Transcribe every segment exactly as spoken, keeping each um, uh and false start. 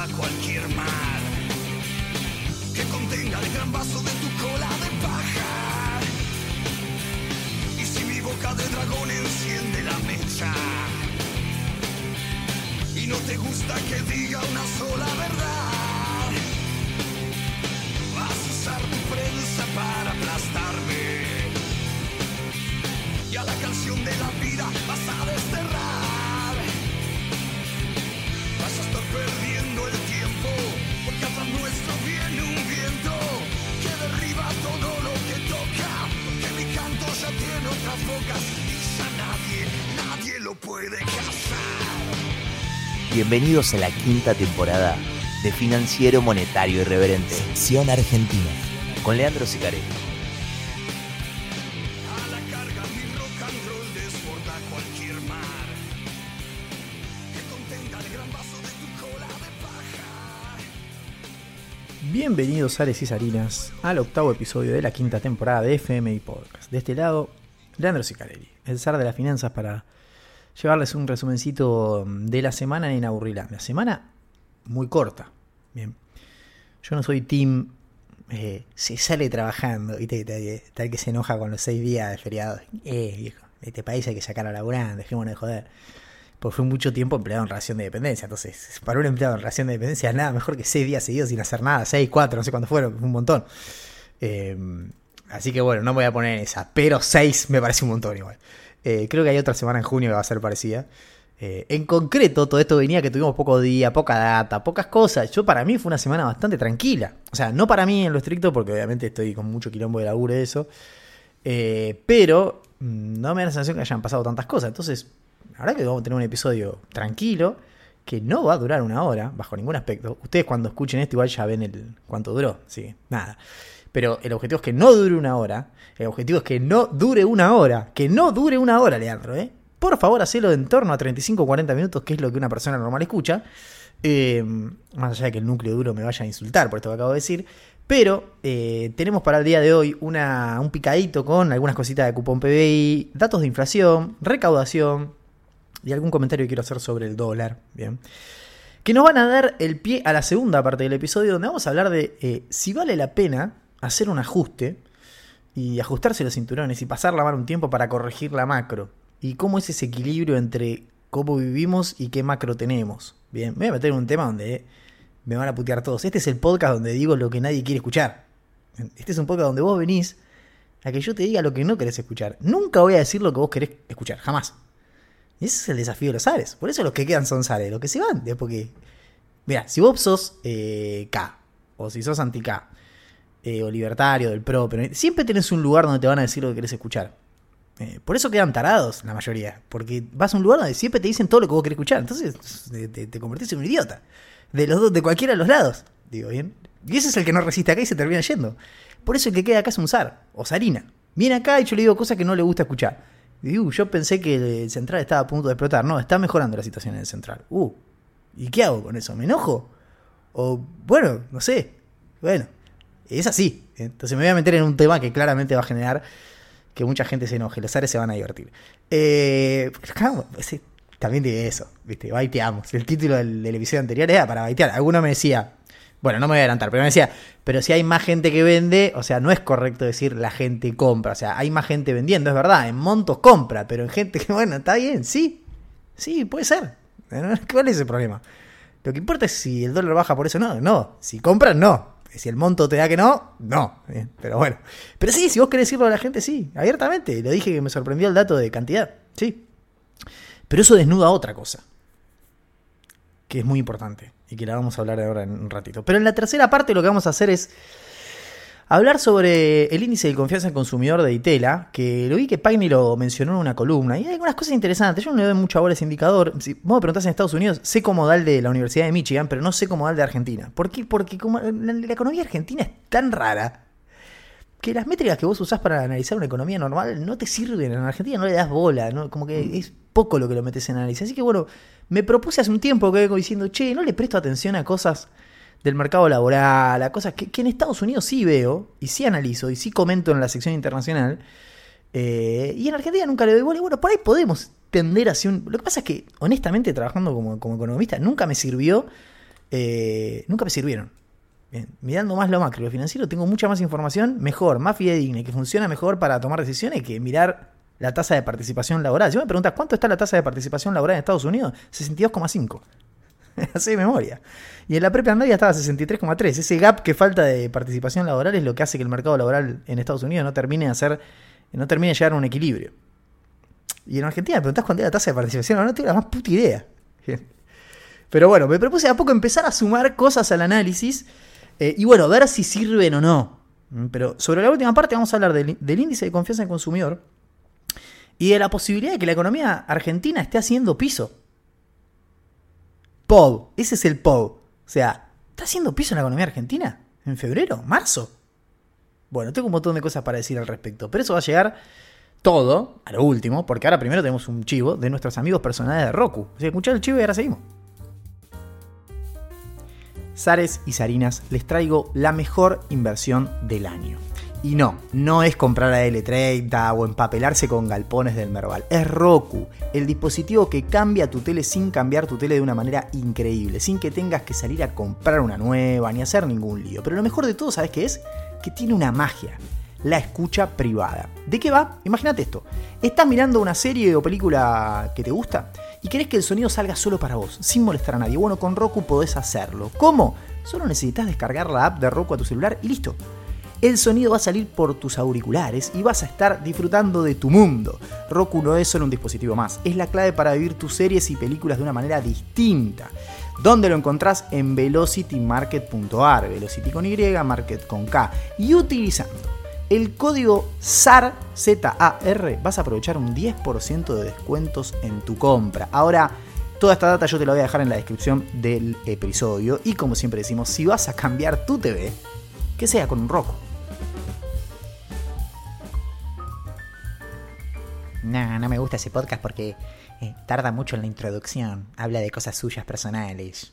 desborda cualquier mar, que contenga el gran vaso de tu cola de paja. Y si mi boca de dragón enciende la mecha, y no te gusta que diga una sola verdad, vas a usar tu prensa para aplastarme, y a la canción de la vida vas a desterrar. Vas a estar perdiendo el tiempo, porque atrás nuestro viene un viento que derriba todo lo que toca, porque mi canto ya tiene otras bocas y ya nadie, nadie lo puede cazar. Bienvenidos a la quinta temporada de Financiero Monetario Irreverente, sección Argentina, con Leandro Sicarelli. A la carga mi rock and roll desborda cualquier mar, que contenga el gran vaso de tu cola de paja. Bienvenidos, Ares y Sarinas, al octavo episodio de la quinta temporada de F M I Podcast. De este lado, Leandro Sicarelli, el zar de las finanzas, para llevarles un resumencito de la semana en Aburrilandia. Semana muy corta. Bien. Yo no soy team eh, se sale trabajando, ¿viste? Tal, tal que se enoja con los seis días de feriado. Eh, viejo, este país hay que sacar a laburar, dejémonos de joder. Porque fue mucho tiempo empleado en relación de dependencia. Entonces, para un empleado en relación de dependencia, nada mejor que seis días seguidos sin hacer nada. Seis, cuatro, no sé cuántos fueron, un montón. Eh, así que bueno, no me voy a poner en esa. Pero seis me parece un montón igual. Eh, creo que hay otra semana en junio que va a ser parecida. Eh, en concreto, todo esto venía que tuvimos poco día, poca data, pocas cosas. Yo, para mí, fue una semana bastante tranquila. O sea, no para mí en lo estricto, porque obviamente estoy con mucho quilombo de laburo y eso. Eh, pero no me da la sensación que hayan pasado tantas cosas. Entonces, la verdad que vamos a tener un episodio tranquilo, que no va a durar una hora, bajo ningún aspecto. Ustedes cuando escuchen esto igual ya ven el cuánto duró. Sí, nada. Pero el objetivo es que no dure una hora. El objetivo es que no dure una hora. Que no dure una hora, Leandro, ¿eh? Por favor, hacelo en torno a treinta y cinco a cuarenta minutos, que es lo que una persona normal escucha. Eh, más allá de que el núcleo duro me vaya a insultar por esto que acabo de decir. Pero eh, tenemos para el día de hoy una, un picadito con algunas cositas de cupón P B I, datos de inflación, recaudación y algún comentario que quiero hacer sobre el dólar. Bien. Que nos van a dar el pie a la segunda parte del episodio, donde vamos a hablar de eh, si vale la pena hacer un ajuste y ajustarse los cinturones y pasar la mano un tiempo para corregir la macro. Y cómo es ese equilibrio entre cómo vivimos y qué macro tenemos. Bien, me voy a meter en un tema donde me van a putear todos. Este es el podcast donde digo lo que nadie quiere escuchar. Este es un podcast donde vos venís a que yo te diga lo que no querés escuchar. Nunca voy a decir lo que vos querés escuchar, jamás. Y ese es el desafío de los Ares. Por eso los que quedan son Ares. Los que se van, es porque... Mirá, si vos sos eh, K, o si sos anti-K, eh, o libertario, del pro, pero siempre tenés un lugar donde te van a decir lo que querés escuchar. Eh, por eso quedan tarados la mayoría. Porque vas a un lugar donde siempre te dicen todo lo que vos querés escuchar. Entonces te, te, te convertís en un idiota. De los dos, de cualquiera de los lados. Digo, ¿bien? Y ese es el que no resiste acá y se termina yendo. Por eso el que queda acá es un zar, o zarina. Viene acá y yo le digo cosas que no le gusta escuchar. Y, uh, yo pensé que el central estaba a punto de explotar. No, está mejorando la situación en el central. Uh, ¿y qué hago con eso? ¿Me enojo? O, bueno, no sé. Bueno, es así. Entonces me voy a meter en un tema que claramente va a generar que mucha gente se enoje. Los Ares se van a divertir. Eh, sí, también tiene eso, ¿viste? Baiteamos. El título del, del episodio anterior era para baitear. Alguno me decía, bueno, no me voy a adelantar, pero me decía, pero si hay más gente que vende, o sea, no es correcto decir la gente compra. O sea, hay más gente vendiendo, es verdad. En montos compra, pero en gente que, bueno, está bien, sí. Sí, puede ser. ¿Cuál es el problema? Lo que importa es si el dólar baja por eso, no. No. Si compran, no. Si el monto te da que no, no. Bien, pero bueno. Pero sí, si vos querés decirlo a la gente, sí. Abiertamente. Lo dije que me sorprendió el dato de cantidad. Sí. Pero eso desnuda otra cosa. Que es muy importante. Y que la vamos a hablar ahora en un ratito. Pero en la tercera parte lo que vamos a hacer es hablar sobre el índice de confianza del consumidor de Itela, que lo vi que Pagni lo mencionó en una columna, y hay algunas cosas interesantes. Yo no le doy mucha bola a ese indicador. Si vos me preguntás en Estados Unidos, sé cómo da el de la Universidad de Michigan, pero no sé cómo da el de Argentina. ¿Por qué? Porque como la, la economía argentina es tan rara que las métricas que vos usás para analizar una economía normal no te sirven. En Argentina no le das bola, ¿no? Como que es poco lo que lo metes en análisis. Así que bueno, me propuse hace un tiempo que vengo diciendo, che, no le presto atención a cosas del mercado laboral, a cosas que, que en Estados Unidos sí veo, y sí analizo, y sí comento en la sección internacional, eh, y en Argentina nunca le doy bola. Y bueno, por ahí podemos tender hacia un... Lo que pasa es que, honestamente, trabajando como, como economista, nunca me sirvió eh, nunca me sirvieron. Bien, mirando más lo macro y lo financiero, tengo mucha más información, mejor, más fidedigna, que funciona mejor para tomar decisiones que mirar la tasa de participación laboral. Si me preguntas cuánto está la tasa de participación laboral en Estados Unidos, sesenta y dos coma cinco. Así de memoria. Y en la propia media estaba sesenta y tres coma tres. Ese gap que falta de participación laboral es lo que hace que el mercado laboral en Estados Unidos no termine de hacer, no termine de llegar a un equilibrio. Y en Argentina me preguntás cuánto es la tasa de participación laboral, no tengo la más puta idea. Pero bueno, me propuse a poco empezar a sumar cosas al análisis eh, y bueno, ver si sirven o no. Pero sobre la última parte vamos a hablar del, del índice de confianza del consumidor y de la posibilidad de que la economía argentina esté haciendo piso. P O B, ese es el P O B. O sea, ¿está haciendo piso en la economía argentina? ¿En febrero? ¿Marzo? Bueno, tengo un montón de cosas para decir al respecto, pero eso va a llegar todo a lo último, porque ahora primero tenemos un chivo de nuestros amigos personales de Roku. O sea, escuchá el chivo y ahora seguimos. Zares y Sarinas, les traigo la mejor inversión del año. Y no, no es comprar a L treinta o empapelarse con galpones del Merval. Es Roku, el dispositivo que cambia tu tele sin cambiar tu tele de una manera increíble, sin que tengas que salir a comprar una nueva ni hacer ningún lío. Pero lo mejor de todo, ¿sabes qué es? Que tiene una magia, la escucha privada. ¿De qué va? Imagínate esto. Estás mirando una serie o película que te gusta y querés que el sonido salga solo para vos, sin molestar a nadie. Bueno, con Roku podés hacerlo. ¿Cómo? Solo necesitas descargar la app de Roku a tu celular y listo. El sonido va a salir por tus auriculares y vas a estar disfrutando de tu mundo. Roku no es solo un dispositivo más, es la clave para vivir tus series y películas de una manera distinta. ¿Dónde lo encontrás? En velocity market punto a r, Velocity con Y, Market con K. Y utilizando el código Z A R, Z A R, vas a aprovechar un diez por ciento de descuentos en tu compra. Ahora, toda esta data yo te la voy a dejar en la descripción del episodio. Y como siempre decimos, si vas a cambiar tu T V, que sea con un Roku. No, no me gusta ese podcast porque eh, tarda mucho en la introducción. Habla de cosas suyas personales.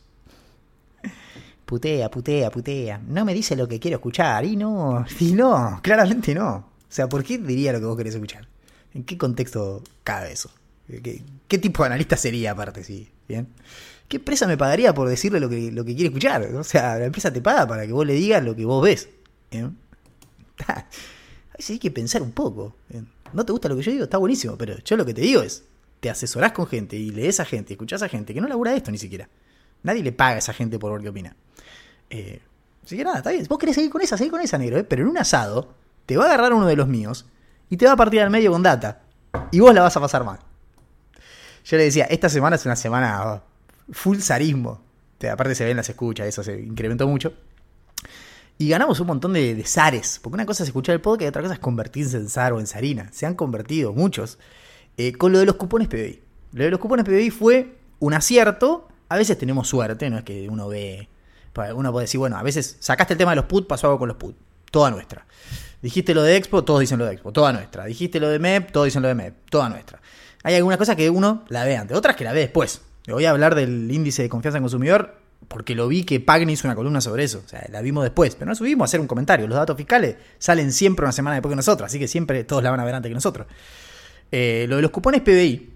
Putea, putea, putea. No me dice lo que quiero escuchar. Y no, y no, claramente no. O sea, ¿por qué diría lo que vos querés escuchar? ¿En qué contexto cabe eso? ¿Qué, qué tipo de analista sería aparte? Sí, ¿bien? ¿Qué empresa me pagaría por decirle lo que, lo que quiere escuchar? O sea, la empresa te paga para que vos le digas lo que vos ves. ¿Bien? A veces hay que pensar un poco. ¿Bien? ¿No te gusta lo que yo digo? Está buenísimo, pero yo lo que te digo es, te asesorás con gente y lees a gente, escuchás a gente que no labura esto ni siquiera. Nadie le paga a esa gente por ver qué opina. Eh, así que nada, está bien. Vos querés seguir con esa, seguir con esa, negro, ¿eh? Pero en un asado te va a agarrar uno de los míos y te va a partir al medio con data. Y vos la vas a pasar mal. Yo le decía, esta semana es una semana full zarismo. Aparte se ven las escuchas, eso se incrementó mucho. Y ganamos un montón de, de zares. Porque una cosa es escuchar el podcast y otra cosa es convertirse en zar o en zarina. Se han convertido muchos. Eh, con lo de los cupones P B I. Lo de los cupones P B I fue un acierto. A veces tenemos suerte, no es que uno ve... Uno puede decir, bueno, a veces sacaste el tema de los P U T, pasó algo con los P U T. Toda nuestra. Dijiste lo de Expo, todos dicen lo de Expo. Toda nuestra. Dijiste lo de M E P, todos dicen lo de M E P. Toda nuestra. Hay algunas cosas que uno la ve antes, otras que la ve después. Le voy a hablar del índice de confianza en consumidor porque lo vi que Pagni hizo una columna sobre eso. O sea, la vimos después, pero no subimos a hacer un comentario. Los datos fiscales salen siempre una semana después que nosotros, así que siempre todos la van a ver antes que nosotros. Eh, lo de los cupones P B I,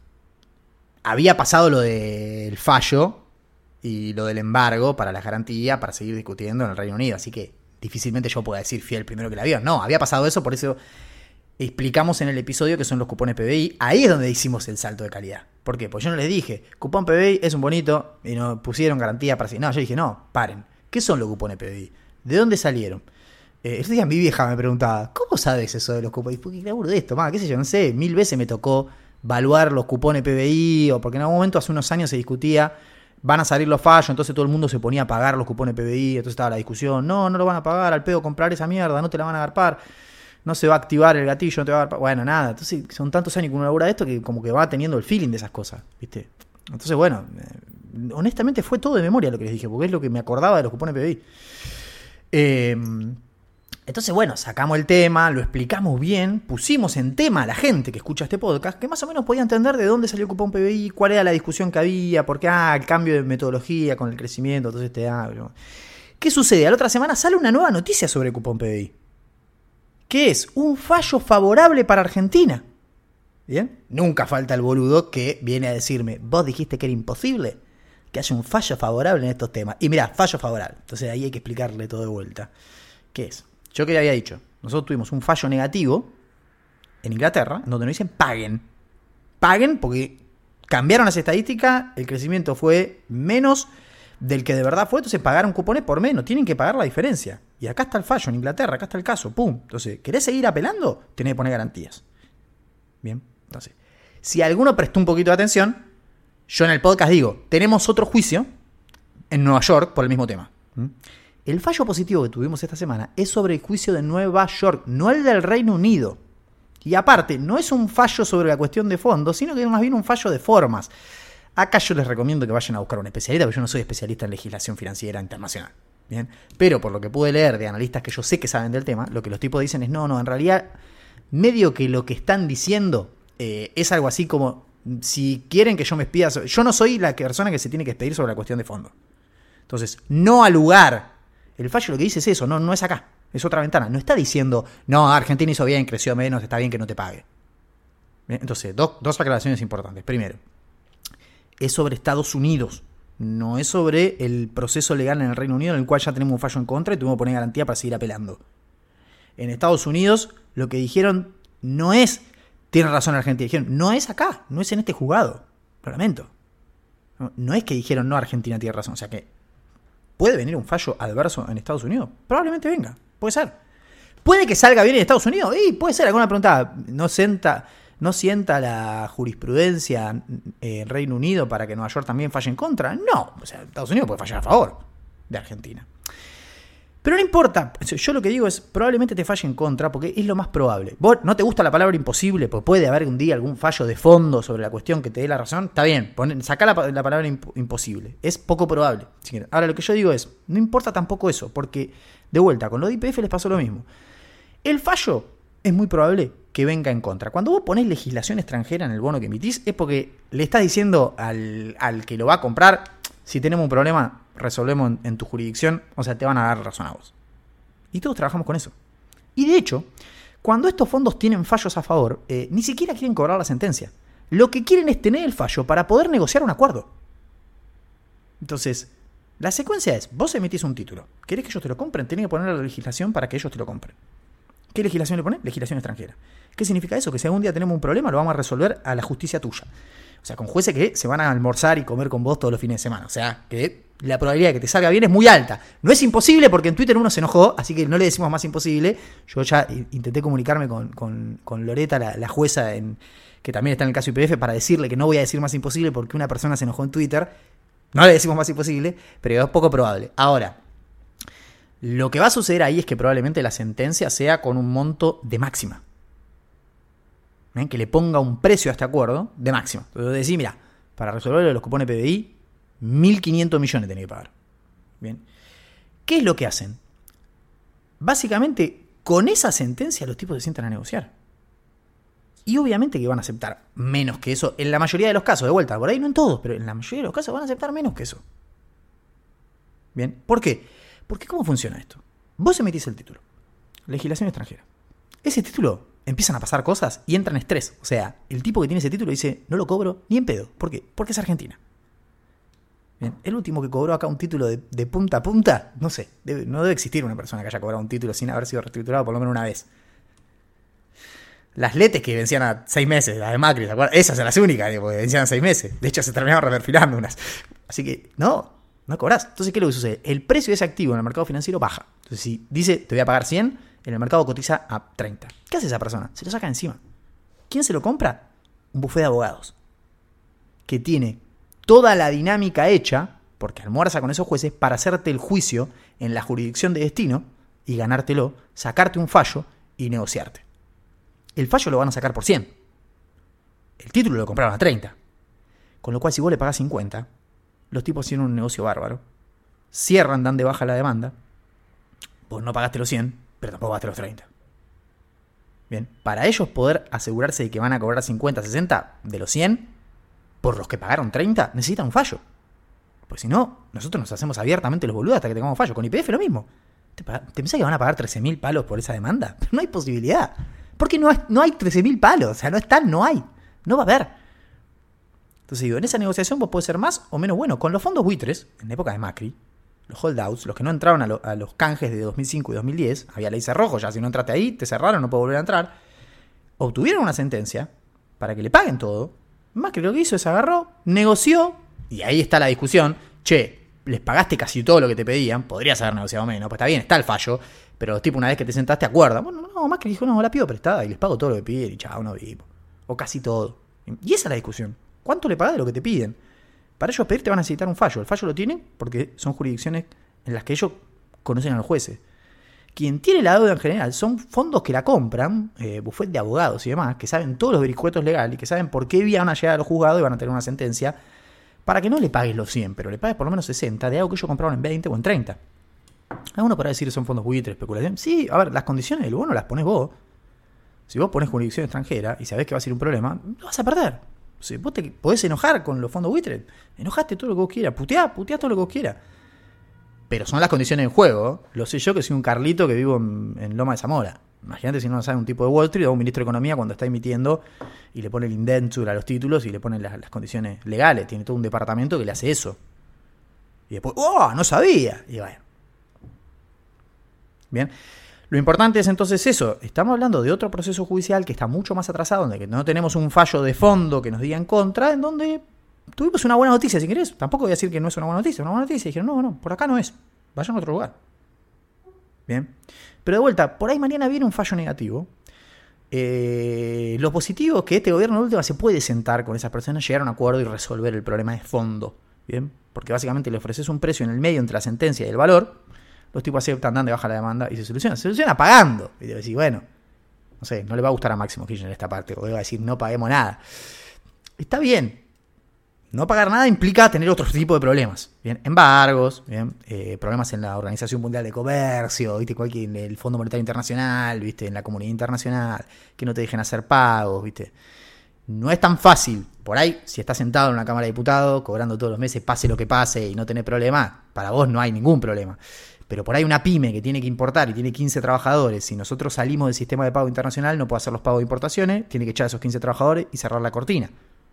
había pasado lo del fallo y lo del embargo para las garantías para seguir discutiendo en el Reino Unido, así que difícilmente yo pueda decir fiel primero que la vio. No, había pasado eso, por eso explicamos en el episodio que son los cupones P B I. Ahí es donde hicimos el salto de calidad. ¿Por qué? Pues yo no les dije, cupón P B I es un bonito y nos pusieron garantía para sí. No, yo dije, no, paren. ¿Qué son los cupones P B I? ¿De dónde salieron? Eh, el día mi vieja me preguntaba, ¿cómo sabes eso de los cupones? Porque laburo de esto, más, qué sé yo, no sé, mil veces me tocó evaluar los cupones P B I, o porque en algún momento hace unos años se discutía, van a salir los fallos, entonces todo el mundo se ponía a pagar los cupones P B I, entonces estaba la discusión, no, no lo van a pagar, al pedo comprar esa mierda, no te la van a agarpar. No se va a activar el gatillo, no te va a dar... Bueno, nada. Entonces son tantos años que uno labura esto que como que va teniendo el feeling de esas cosas, ¿viste? Entonces, bueno, eh, honestamente fue todo de memoria lo que les dije, porque es lo que me acordaba de los cupones P B I. Eh, entonces, bueno, sacamos el tema, lo explicamos bien, pusimos en tema a la gente que escucha este podcast, que más o menos podía entender de dónde salió el cupón P B I, cuál era la discusión que había, por qué, ah, el cambio de metodología con el crecimiento, entonces te hablo. ¿Qué sucede? A la otra semana sale una nueva noticia sobre el cupón P B I. ¿Qué es? Un fallo favorable para Argentina. ¿Bien? Nunca falta el boludo que viene a decirme, ¿vos dijiste que era imposible? que haya un fallo favorable en estos temas. Y mirá, fallo favorable. Entonces ahí hay que explicarle todo de vuelta. ¿Qué es? Yo que había dicho, nosotros tuvimos un fallo negativo en Inglaterra, en donde nos dicen paguen. Paguen porque cambiaron las estadísticas, el crecimiento fue menos del que de verdad fue, entonces pagaron cupones por menos, tienen que pagar la diferencia. Y acá está el fallo en Inglaterra, acá está el caso, pum. Entonces, ¿querés seguir apelando? Tenés que poner garantías. Bien, entonces, si alguno prestó un poquito de atención, yo en el podcast digo, tenemos otro juicio en Nueva York por el mismo tema. ¿Mm? El fallo positivo que tuvimos esta semana es sobre el juicio de Nueva York, no el del Reino Unido. Y aparte, no es un fallo sobre la cuestión de fondo, sino que es más bien un fallo de formas. Acá yo les recomiendo que vayan a buscar un especialista, porque yo no soy especialista en legislación financiera internacional. ¿Bien? Pero por lo que pude leer de analistas que yo sé que saben del tema, lo que los tipos dicen es, no, no, en realidad, medio que lo que están diciendo eh, es algo así como, si quieren que yo me espía, yo no soy la persona que se tiene que expedir sobre la cuestión de fondo. Entonces, no al lugar. El fallo lo que dice es eso, no, no es acá, es otra ventana. No está diciendo, no, Argentina hizo bien, creció menos, está bien que no te pague. ¿Bien? Entonces, do, dos aclaraciones importantes. Primero, es sobre Estados Unidos, no es sobre el proceso legal en el Reino Unido, en el cual ya tenemos un fallo en contra y tuvimos que poner garantía para seguir apelando. En Estados Unidos, lo que dijeron no es, tiene razón Argentina, dijeron, no es acá, no es en este juzgado. Lo lamento. No, no es que dijeron, no, Argentina tiene razón, o sea que ¿puede venir un fallo adverso en Estados Unidos? Probablemente venga, puede ser. ¿Puede que salga bien en Estados Unidos? Y puede ser, alguna pregunta, ¿no sienta, no sienta la jurisprudencia en Reino Unido para que Nueva York también falle en contra? No, o sea, Estados Unidos puede fallar a favor de Argentina. Pero no importa, yo lo que digo es, probablemente te falle en contra porque es lo más probable. Vos no te gusta la palabra imposible, pues puede haber un día algún fallo de fondo sobre la cuestión que te dé la razón, está bien, pon, sacá la, la palabra imp- imposible, es poco probable. Ahora lo que yo digo es, no importa tampoco eso, porque de vuelta, con lo de I P F les pasó lo mismo. El fallo es muy probable que venga en contra. Cuando vos ponés legislación extranjera en el bono que emitís, es porque le estás diciendo al, al que lo va a comprar, si tenemos un problema, resolvemos en, en tu jurisdicción, o sea, te van a dar razón a vos. Y todos trabajamos con eso. Y de hecho, cuando estos fondos tienen fallos a favor, eh, ni siquiera quieren cobrar la sentencia. Lo que quieren es tener el fallo para poder negociar un acuerdo. Entonces, la secuencia es, vos emitís un título, querés que ellos te lo compren, tenés que poner la legislación para que ellos te lo compren. ¿Qué legislación le ponen? Legislación extranjera. ¿Qué significa eso? Que si algún día tenemos un problema, lo vamos a resolver a la justicia tuya. O sea, con jueces que se van a almorzar y comer con vos todos los fines de semana. O sea, que la probabilidad de que te salga bien es muy alta. No es imposible porque en Twitter uno se enojó, así que no le decimos más imposible. Yo ya intenté comunicarme con, con, con Loreta, la, la jueza en, que también está en el caso I P F, para decirle que no voy a decir más imposible porque una persona se enojó en Twitter. No le decimos más imposible, pero es poco probable. Ahora, lo que va a suceder ahí es que probablemente la sentencia sea con un monto de máxima. ¿Ven? Que le ponga un precio a este acuerdo de máxima. Entonces decís, mira, para resolver los cupones P B I, mil quinientos millones tenés que pagar. Bien. ¿Qué es lo que hacen? Básicamente, con esa sentencia los tipos se sientan a negociar. Y obviamente que van a aceptar menos que eso en la mayoría de los casos. De vuelta, por ahí no en todos, pero en la mayoría de los casos van a aceptar menos que eso. Bien. ¿Por qué? Porque ¿cómo funciona esto? Vos emitís el título. Legislación extranjera. Ese título empiezan a pasar cosas y entra en estrés. O sea, el tipo que tiene ese título dice, no lo cobro ni en pedo. ¿Por qué? Porque es Argentina. Bien. El último que cobró acá un título de, de punta a punta, no sé, debe, no debe existir una persona que haya cobrado un título sin haber sido reestructurado por lo menos una vez. Las letes que vencían a seis meses, las de Macri, ¿se acuerdan? Esas son las únicas, porque vencían a seis meses. De hecho, se terminaban reperfilando unas. Así que, no, no cobrás. Entonces, ¿qué es lo que sucede? El precio de ese activo en el mercado financiero baja. Entonces, si dice, te voy a pagar cien, en el mercado cotiza a treinta. ¿Qué hace esa persona? Se lo saca encima. ¿Quién se lo compra? Un bufete de abogados. Que tiene toda la dinámica hecha, porque almuerza con esos jueces, para hacerte el juicio en la jurisdicción de destino y ganártelo, sacarte un fallo y negociarte. El fallo lo van a sacar por cien. El título lo compraron a treinta. Con lo cual, si vos le pagás cincuenta, los tipos hicieron un negocio bárbaro. Cierran, dan de baja la demanda. Vos no pagaste los cien, pero tampoco pagaste los treinta. Bien, para ellos poder asegurarse de que van a cobrar cincuenta, sesenta de los cien, por los que pagaron treinta, necesitan un fallo. Pues si no, nosotros nos hacemos abiertamente los boludos hasta que tengamos fallo. Con I P F lo mismo. ¿Te, ¿Te pensás que van a pagar trece mil palos por esa demanda? No hay posibilidad. Porque no, es, no hay trece mil palos. O sea, no están, no hay. No va a haber. Entonces digo, en esa negociación vos podés ser más o menos bueno. Con los fondos buitres, en la época de Macri, los holdouts, los que no entraron a, lo, a los canjes de dos mil cinco y dos mil diez, había ley cerrojo, ya si no entraste ahí, te cerraron, no puedes volver a entrar, obtuvieron una sentencia para que le paguen todo. Macri lo que hizo es agarró, negoció, y ahí está la discusión, che, les pagaste casi todo lo que te pedían, podrías haber negociado menos, pues está bien, está el fallo, pero tipo una vez que te sentaste acuerdan. Bueno, no, Macri dijo, no, la pido prestada y les pago todo lo que piden y chao, no vivo. O casi todo. Y esa es la discusión. ¿Cuánto le pagás de lo que te piden? Para ellos pedir te van a necesitar un fallo. El fallo lo tienen porque son jurisdicciones en las que ellos conocen a los jueces. Quien tiene la deuda en general son fondos que la compran, eh, bufet de abogados y demás, que saben todos los vericuetos legales y que saben por qué van a llegar a los juzgados y van a tener una sentencia para que no le pagues los cien, pero le pagues por lo menos sesenta de algo que ellos compraron en veinte o en treinta. Alguno para decir son fondos buitres, especulación. Sí, a ver, las condiciones del bono las pones vos. Si vos pones jurisdicción extranjera y sabés que va a ser un problema, lo vas a perder. Si vos te podés enojar con los fondos buitres, enojaste todo lo que vos quieras, puteá, puteá todo lo que vos quieras. Pero son las condiciones en juego. Lo sé yo que soy un Carlito que vivo en, en Loma de Zamora. Imagínate si no lo sabe un tipo de Wall Street o un ministro de Economía cuando está emitiendo y le pone el indenture a los títulos y le pone las, las condiciones legales. Tiene todo un departamento que le hace eso. Y después, ¡oh! No sabía. Y bueno. Bien. Lo importante es entonces eso. Estamos hablando de otro proceso judicial que está mucho más atrasado, donde no tenemos un fallo de fondo que nos diga en contra, en donde tuvimos una buena noticia, si querés. Tampoco voy a decir que no es una buena noticia. Una buena noticia. Y dijeron, no, no, por acá no es. Vayan a otro lugar. Bien. Pero de vuelta, por ahí mañana viene un fallo negativo. Eh, lo positivo es que este gobierno de última se puede sentar con esas personas, llegar a un acuerdo y resolver el problema de fondo. Bien. Porque básicamente le ofreces un precio en el medio entre la sentencia y el valor. Los tipos aceptan, dan de baja la demanda y se soluciona. Se soluciona pagando. Y te decís, bueno, no sé, no le va a gustar a Máximo Kirchner esta parte. O le va a decir, no paguemos nada. Está bien. No pagar nada implica tener otro tipo de problemas. Bien, embargos, bien, eh, problemas en la Organización Mundial de Comercio, ¿viste? Cualquier, en el Fondo Monetario Internacional, ¿viste? En la comunidad internacional, que no te dejen hacer pagos, ¿viste? No es tan fácil. Por ahí, si estás sentado en una Cámara de Diputados, cobrando todos los meses, pase lo que pase y no tenés problema, para vos no hay ningún problema. Pero por ahí una pyme que tiene que importar y tiene quince trabajadores, si nosotros salimos del sistema de pago internacional, no puede hacer los pagos de importaciones, tiene que echar a esos quince trabajadores y cerrar la cortina.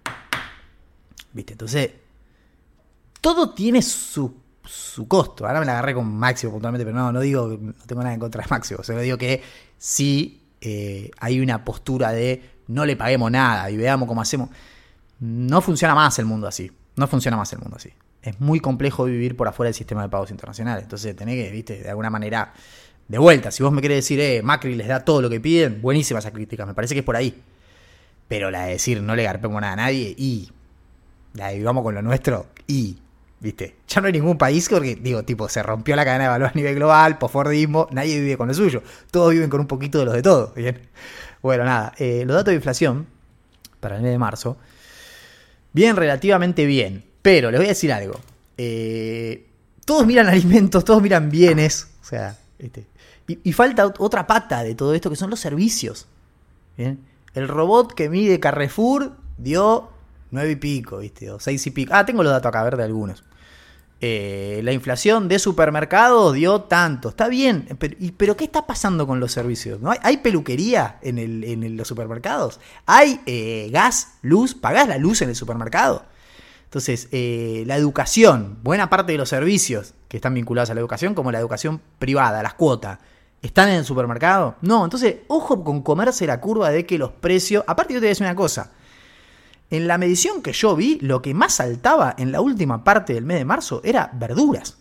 ¿Viste? Entonces, todo tiene su, su costo. Ahora me la agarré con Máximo puntualmente, pero no, no digo, no tengo nada en contra de Máximo. Solo digo que sí eh, hay una postura de no le paguemos nada y veamos cómo hacemos. No funciona más el mundo así. No funciona más el mundo así. Es muy complejo vivir por afuera del sistema de pagos internacionales. Entonces tenés que, viste, de alguna manera, de vuelta. Si vos me querés decir, eh, Macri les da todo lo que piden, buenísima esa crítica. Me parece que es por ahí. Pero la de decir no le garpemos nada a nadie y la de vivamos con lo nuestro y, viste, ya no hay ningún país porque, digo, tipo, se rompió la cadena de valor a nivel global, posfordismo, nadie vive con lo suyo. Todos viven con un poquito de los de todo. Bien. Bueno, nada, eh, los datos de inflación para el mes de marzo, bien, relativamente bien. Pero les voy a decir algo. Eh, todos miran alimentos, todos miran bienes. O sea, este, y, y falta otra pata de todo esto que son los servicios. ¿Bien? El robot que mide Carrefour dio nueve y pico, ¿viste? O seis y pico. Ah, tengo los datos acá, a ver, de algunos. Eh, la inflación de supermercados dio tanto. Está bien, pero, y, pero ¿qué está pasando con los servicios? ¿No hay, ¿Hay peluquería en, el, en los supermercados? ¿Hay eh, gas, luz? ¿Pagás la luz en el supermercado? Entonces, eh, la educación, buena parte de los servicios que están vinculados a la educación, como la educación privada, las cuotas, ¿están en el supermercado? No, entonces, ojo con comerse la curva de que los precios... Aparte, yo te voy a decir una cosa. En la medición que yo vi, lo que más saltaba en la última parte del mes de marzo era verduras.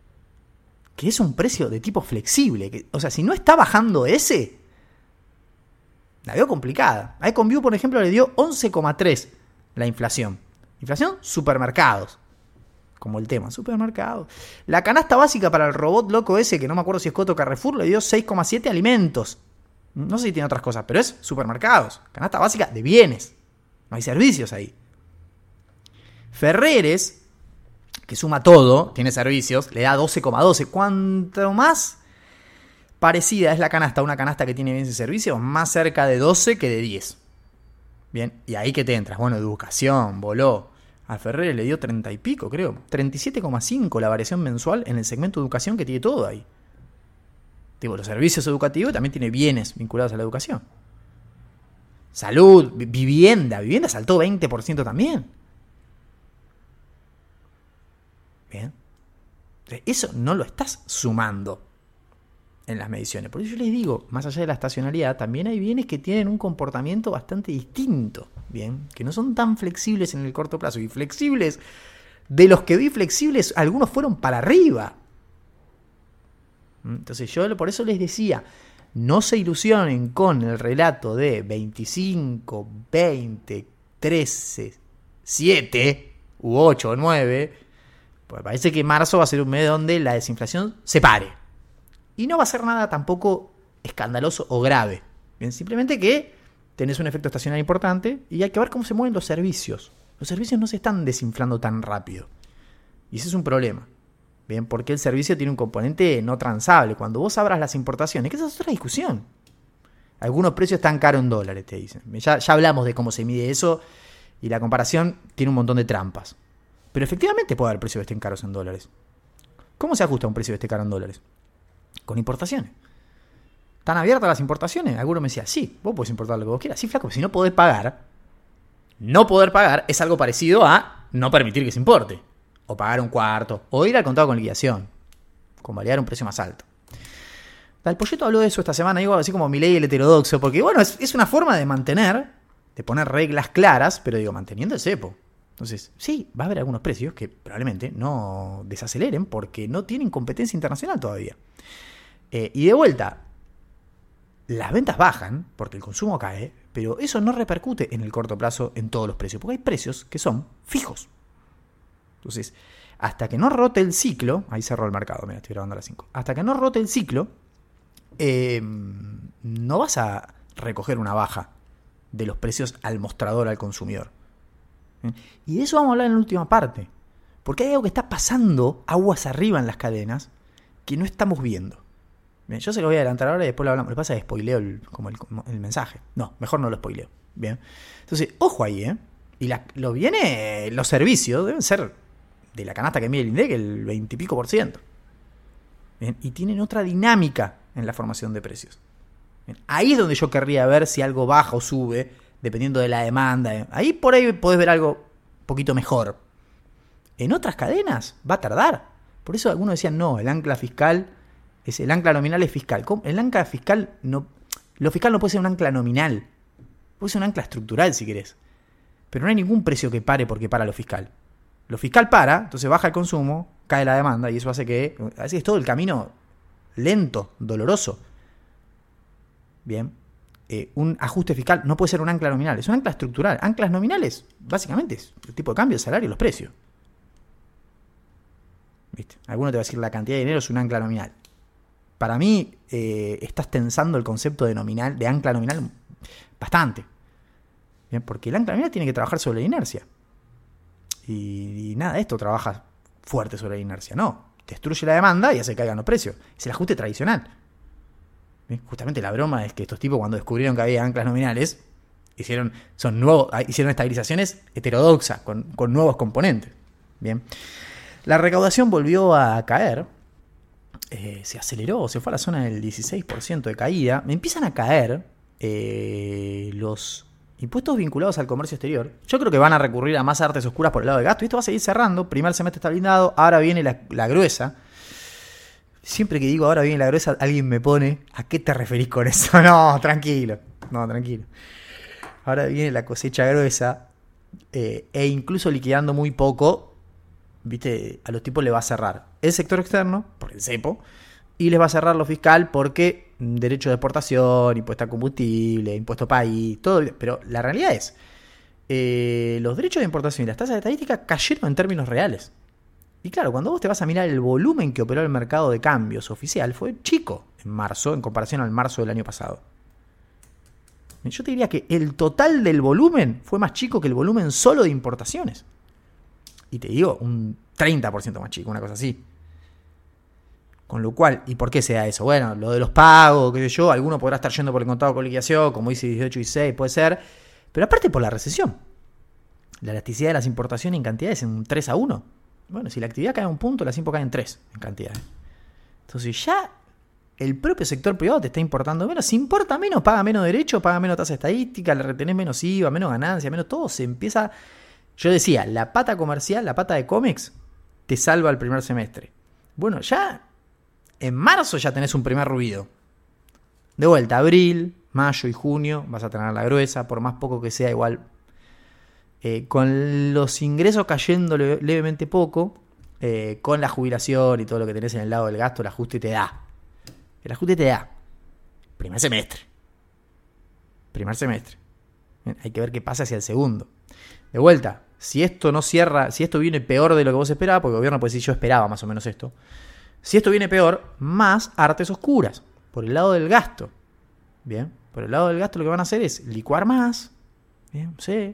Que es un precio de tipo flexible. Que, o sea, si no está bajando ese, la veo complicada. A Econview, por ejemplo, le dio once coma tres la inflación. Inflación, supermercados. Como el tema, supermercados. La canasta básica para el robot loco ese, que no me acuerdo si es Coto Carrefour, le dio seis coma siete alimentos. No sé si tiene otras cosas, pero es supermercados. Canasta básica de bienes. No hay servicios ahí. Ferreres, que suma todo, tiene servicios, le da doce coma doce. Cuanto más parecida es la canasta a una canasta que tiene bienes y servicios, más cerca de doce que de diez. Bien, y ahí que te entras. Bueno, educación, voló. A Ferreres le dio treinta y pico, creo. treinta y siete coma cinco la variación mensual en el segmento de educación que tiene todo ahí. Tipo, los servicios educativos también tiene bienes vinculados a la educación. Salud, vivienda. Vivienda saltó veinte por ciento también. Bien. Eso no lo estás sumando en las mediciones. Por eso yo les digo, más allá de la estacionalidad, también hay bienes que tienen un comportamiento bastante distinto, bien, que no son tan flexibles en el corto plazo. Y flexibles, de los que vi flexibles, algunos fueron para arriba. Entonces yo por eso les decía, no se ilusionen con el relato de veinticinco, veinte, trece, siete u ocho o nueve, pues parece que marzo va a ser un mes donde la desinflación se pare. Y no va a ser nada tampoco escandaloso o grave. Bien, simplemente que tenés un efecto estacional importante y hay que ver cómo se mueven los servicios. Los servicios no se están desinflando tan rápido. Y ese es un problema. Bien, porque el servicio tiene un componente no transable. Cuando vos abras las importaciones, que esa es otra discusión. Algunos precios están caros en dólares, te dicen. Ya, ya hablamos de cómo se mide eso y la comparación tiene un montón de trampas. Pero efectivamente puede haber precios que estén caros en dólares. ¿Cómo se ajusta un precio que esté caro en dólares? Con importaciones. ¿Están abiertas las importaciones? Alguno me decía, sí, vos podés importar lo que vos quieras. Sí, flaco, si no podés pagar, no poder pagar es algo parecido a no permitir que se importe. O pagar un cuarto, o ir al contado con liquidación, con validar un precio más alto. El Polleto habló de eso esta semana, digo, así como Milei el heterodoxo, porque bueno, es, es una forma de mantener, de poner reglas claras, pero digo, manteniendo el cepo. Entonces, sí, va a haber algunos precios que probablemente no desaceleren porque no tienen competencia internacional todavía. Eh, y de vuelta, las ventas bajan porque el consumo cae, pero eso no repercute en el corto plazo en todos los precios, porque hay precios que son fijos. Entonces, hasta que no rote el ciclo, ahí cerró el mercado, mira, estoy grabando a las cinco, hasta que no rote el ciclo, eh, no vas a recoger una baja de los precios al mostrador, al consumidor. ¿Eh? Y de eso vamos a hablar en la última parte, porque hay algo que está pasando aguas arriba en las cadenas que no estamos viendo. Bien, yo se lo voy a adelantar ahora y después lo hablamos. Lo que pasa es que spoileo el, como el, como el mensaje. No, mejor no lo spoileo. Bien. Entonces, ojo ahí, ¿eh? Y la, lo viene, los servicios deben ser de la canasta que mide el INDEC el veinte y pico por ciento. Bien, y tienen otra dinámica en la formación de precios. Bien, ahí es donde yo querría ver si algo baja o sube, dependiendo de la demanda. Ahí por ahí podés ver algo un poquito mejor. En otras cadenas va a tardar. Por eso algunos decían, no, el ancla fiscal... Es, el ancla nominal es fiscal. ¿Cómo? El ancla fiscal no. Lo fiscal no puede ser un ancla nominal. Puede ser un ancla estructural si querés. Pero no hay ningún precio que pare porque para lo fiscal. Lo fiscal para, entonces baja el consumo, cae la demanda y eso hace que. Así es todo el camino lento, doloroso. Bien. Eh, un ajuste fiscal no puede ser un ancla nominal, es un ancla estructural. Anclas nominales, básicamente, es el tipo de cambio, el salario y los precios. ¿Viste? Alguno te va a decir la cantidad de dinero es un ancla nominal. Para mí, eh, estás tensando el concepto de nominal, de ancla nominal bastante. Bien, porque el ancla nominal tiene que trabajar sobre la inercia. Y, y nada de esto trabaja fuerte sobre la inercia. No, destruye la demanda y hace que caigan los precios. Es el ajuste tradicional. Bien, justamente la broma es que estos tipos, cuando descubrieron que había anclas nominales, hicieron, son nuevos, hicieron estabilizaciones heterodoxas, con, con nuevos componentes. Bien, la recaudación volvió a caer. Eh, se aceleró, se fue a la zona del dieciséis por ciento de caída. Me empiezan a caer eh, los impuestos vinculados al comercio exterior. Yo creo que van a recurrir a más artes oscuras por el lado de gasto. Y esto va a seguir cerrando. Primer semestre está blindado. Ahora viene la, la gruesa. Siempre que digo ahora viene la gruesa, alguien me pone, ¿a qué te referís con eso? No, tranquilo. No, tranquilo. Ahora viene la cosecha gruesa. Eh, e incluso liquidando muy poco. Viste, a los tipos le va a cerrar el sector externo, por el cepo, y les va a cerrar lo fiscal porque derecho de exportación, impuesto a combustible, impuesto país, todo. Pero la realidad es, eh, los derechos de importación y las tasas de estadística cayeron en términos reales. Y claro, cuando vos te vas a mirar el volumen que operó el mercado de cambios oficial, fue chico en marzo, en comparación al marzo del año pasado. Yo te diría que el total del volumen fue más chico que el volumen solo de importaciones. Y te digo, un treinta por ciento más chico, una cosa así. Con lo cual, ¿y por qué se da eso? Bueno, lo de los pagos, qué sé yo, alguno podrá estar yendo por el contado con liquidación, como dice dieciocho y seis, puede ser. Pero aparte por la recesión. La elasticidad de las importaciones en cantidades en un tres a uno. Bueno, si la actividad cae en un punto, las impo caen en tres en cantidades. Entonces ya el propio sector privado te está importando menos. Si importa menos, paga menos derecho, paga menos tasa estadística, le retenés menos I V A, menos ganancia, menos todo. Se empieza... Yo decía, la pata comercial, la pata de Comex, te salva el primer semestre. Bueno, ya en marzo ya tenés un primer ruido. De vuelta, abril, mayo y junio vas a tener la gruesa, por más poco que sea, igual. Eh, con los ingresos cayendo leve, levemente poco, eh, con la jubilación y todo lo que tenés en el lado del gasto, el ajuste te da. El ajuste te da. Primer semestre. Primer semestre. Bien, hay que ver qué pasa hacia el segundo. De vuelta, si esto no cierra, si esto viene peor de lo que vos esperabas, porque el gobierno puede decir yo esperaba más o menos esto. Si esto viene peor, más artes oscuras. Por el lado del gasto. Bien, por el lado del gasto lo que van a hacer es licuar más. Bien, sí.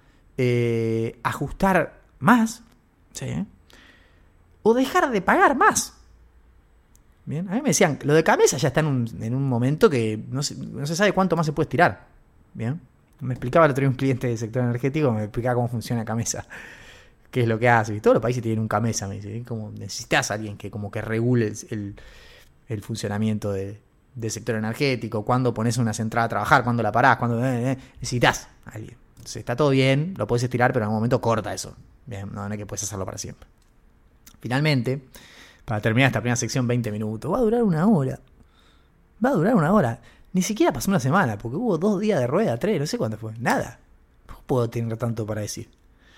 Eh, ajustar más, ¿sí? O dejar de pagar más. Bien, a mí me decían, lo de Camesa ya está en un, en un momento que no se, no se sabe cuánto más se puede estirar. Bien, me explicaba el otro día un cliente del sector energético, me explicaba cómo funciona Camesa, qué es lo que hace. Y todos los países tienen un Camesa, me dice, como necesitas a alguien que como que regule el, el, el funcionamiento de, del sector energético, cuándo pones una central a trabajar, cuándo la parás, cuándo eh, eh, necesitas a alguien. Entonces, está todo bien, lo puedes estirar, pero en algún momento corta eso. Bien, no, no es que puedes hacerlo para siempre. Finalmente, para terminar esta primera sección, veinte minutos. Va a durar una hora. Va a durar una hora. Ni siquiera pasó una semana, porque hubo dos días de rueda, tres, no sé cuánto fue. Nada. No puedo tener tanto para decir.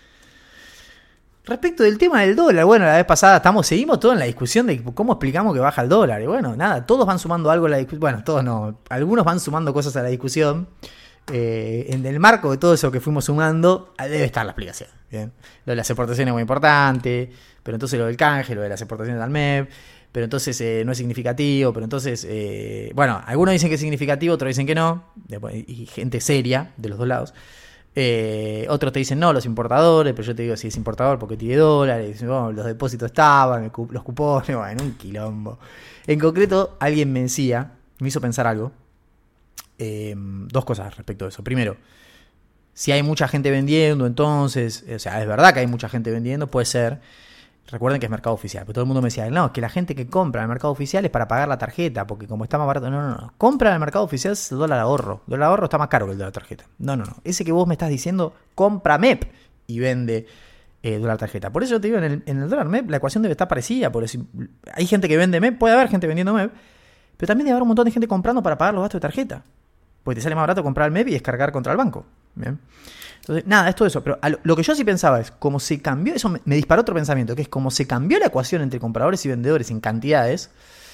Respecto del tema del dólar, bueno, la vez pasada estamos, seguimos todo en la discusión de cómo explicamos que baja el dólar. Y bueno, nada, todos van sumando algo a la discusión. Bueno, todos no. Algunos van sumando cosas a la discusión. Eh, en el marco de todo eso que fuimos sumando, debe estar la explicación. Bien. Lo de las exportaciones es muy importante, pero entonces lo del canje, lo de las exportaciones al M E P, pero entonces eh, no es significativo, pero entonces, eh, bueno, algunos dicen que es significativo, otros dicen que no, y gente seria de los dos lados. Eh, otros te dicen no, los importadores, pero yo te digo si es importador porque tiene dólares, oh, los depósitos estaban, los cupones, bueno, un quilombo. En concreto, alguien me decía, me hizo pensar algo. Eh, dos cosas respecto a eso. Primero, si hay mucha gente vendiendo, entonces, o sea, es verdad que hay mucha gente vendiendo, puede ser. Recuerden que es mercado oficial, pero todo el mundo me decía, no, es que la gente que compra en el mercado oficial es para pagar la tarjeta, porque como está más barato, no, no, no. Compra en el mercado oficial es el dólar ahorro. El dólar ahorro está más caro que el de la tarjeta. No, no, no. Ese que vos me estás diciendo, compra M E P y vende eh, dólar tarjeta. Por eso yo te digo, en el, en el dólar M E P la ecuación debe estar parecida. Por eso, hay gente que vende M E P, puede haber gente vendiendo M E P, pero también debe haber un montón de gente comprando para pagar los gastos de tarjeta. Porque te sale más barato comprar el M E P y descargar contra el banco. Bien. Entonces, nada, es todo eso. Pero lo, lo que yo sí pensaba es, como se cambió, eso me, me disparó otro pensamiento, que es como se cambió la ecuación entre compradores y vendedores en cantidades,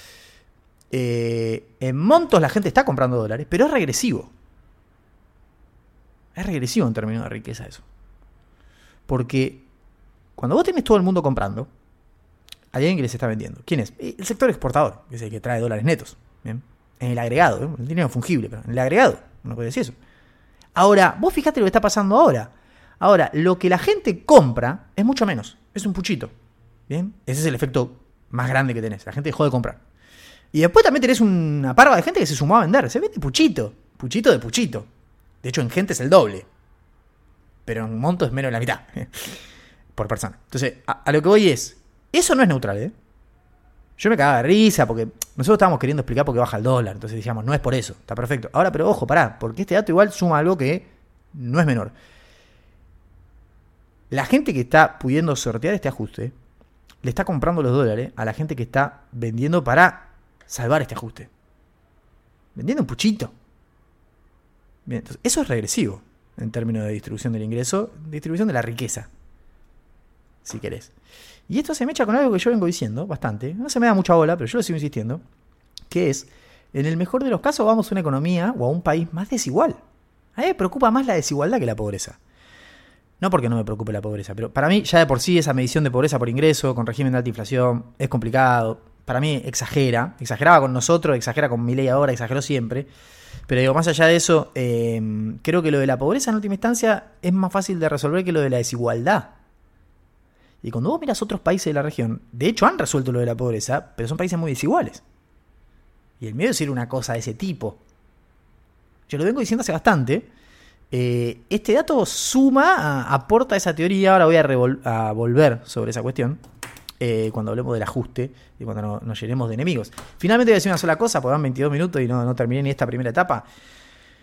eh, en montos la gente está comprando dólares, pero es regresivo. Es regresivo en términos de riqueza eso. Porque cuando vos tenés todo el mundo comprando, hay alguien que les está vendiendo. ¿Quién es? El sector exportador, que es el que trae dólares netos. Bien. En el agregado, ¿eh? El dinero fungible, pero en el agregado, no puede decir eso. Ahora, vos fijate lo que está pasando ahora. Ahora, lo que la gente compra es mucho menos. Es un puchito. ¿Bien? Ese es el efecto más grande que tenés. La gente dejó de comprar. Y después también tenés una parva de gente que se sumó a vender. Se vende puchito. Puchito de puchito. De hecho, en gente es el doble. Pero en monto es menos de la mitad. Por persona. Entonces, a, a lo que voy es, eso no es neutral, ¿eh? Yo me cagaba de risa porque nosotros estábamos queriendo explicar por qué baja el dólar. Entonces decíamos, no es por eso, está perfecto. Ahora, pero ojo, pará, porque este dato igual suma algo que no es menor. La gente que está pudiendo sortear este ajuste le está comprando los dólares a la gente que está vendiendo para salvar este ajuste. Vendiendo un puchito. Bien, entonces, eso es regresivo en términos de distribución del ingreso, distribución de la riqueza, si querés. Y esto se me echa con algo que yo vengo diciendo bastante, no se me da mucha bola, pero yo lo sigo insistiendo, que es, en el mejor de los casos vamos a una economía o a un país más desigual. A mí me preocupa más la desigualdad que la pobreza. No porque no me preocupe la pobreza, pero para mí ya de por sí esa medición de pobreza por ingreso, con régimen de alta inflación, es complicado. Para mí exagera, exageraba con nosotros, exagera con Milei ahora, exageró siempre. Pero digo, más allá de eso, eh, creo que lo de la pobreza en última instancia es más fácil de resolver que lo de la desigualdad. Y cuando vos miras otros países de la región, de hecho han resuelto lo de la pobreza, pero son países muy desiguales. Y el miedo es decir una cosa de ese tipo. Yo lo vengo diciendo hace bastante. Eh, este dato suma, a, aporta a esa teoría. Ahora voy a, revol- a volver sobre esa cuestión. Eh, cuando hablemos del ajuste y cuando no, nos llenemos de enemigos. Finalmente voy a decir una sola cosa, porque van veintidós minutos y no, no terminé ni esta primera etapa.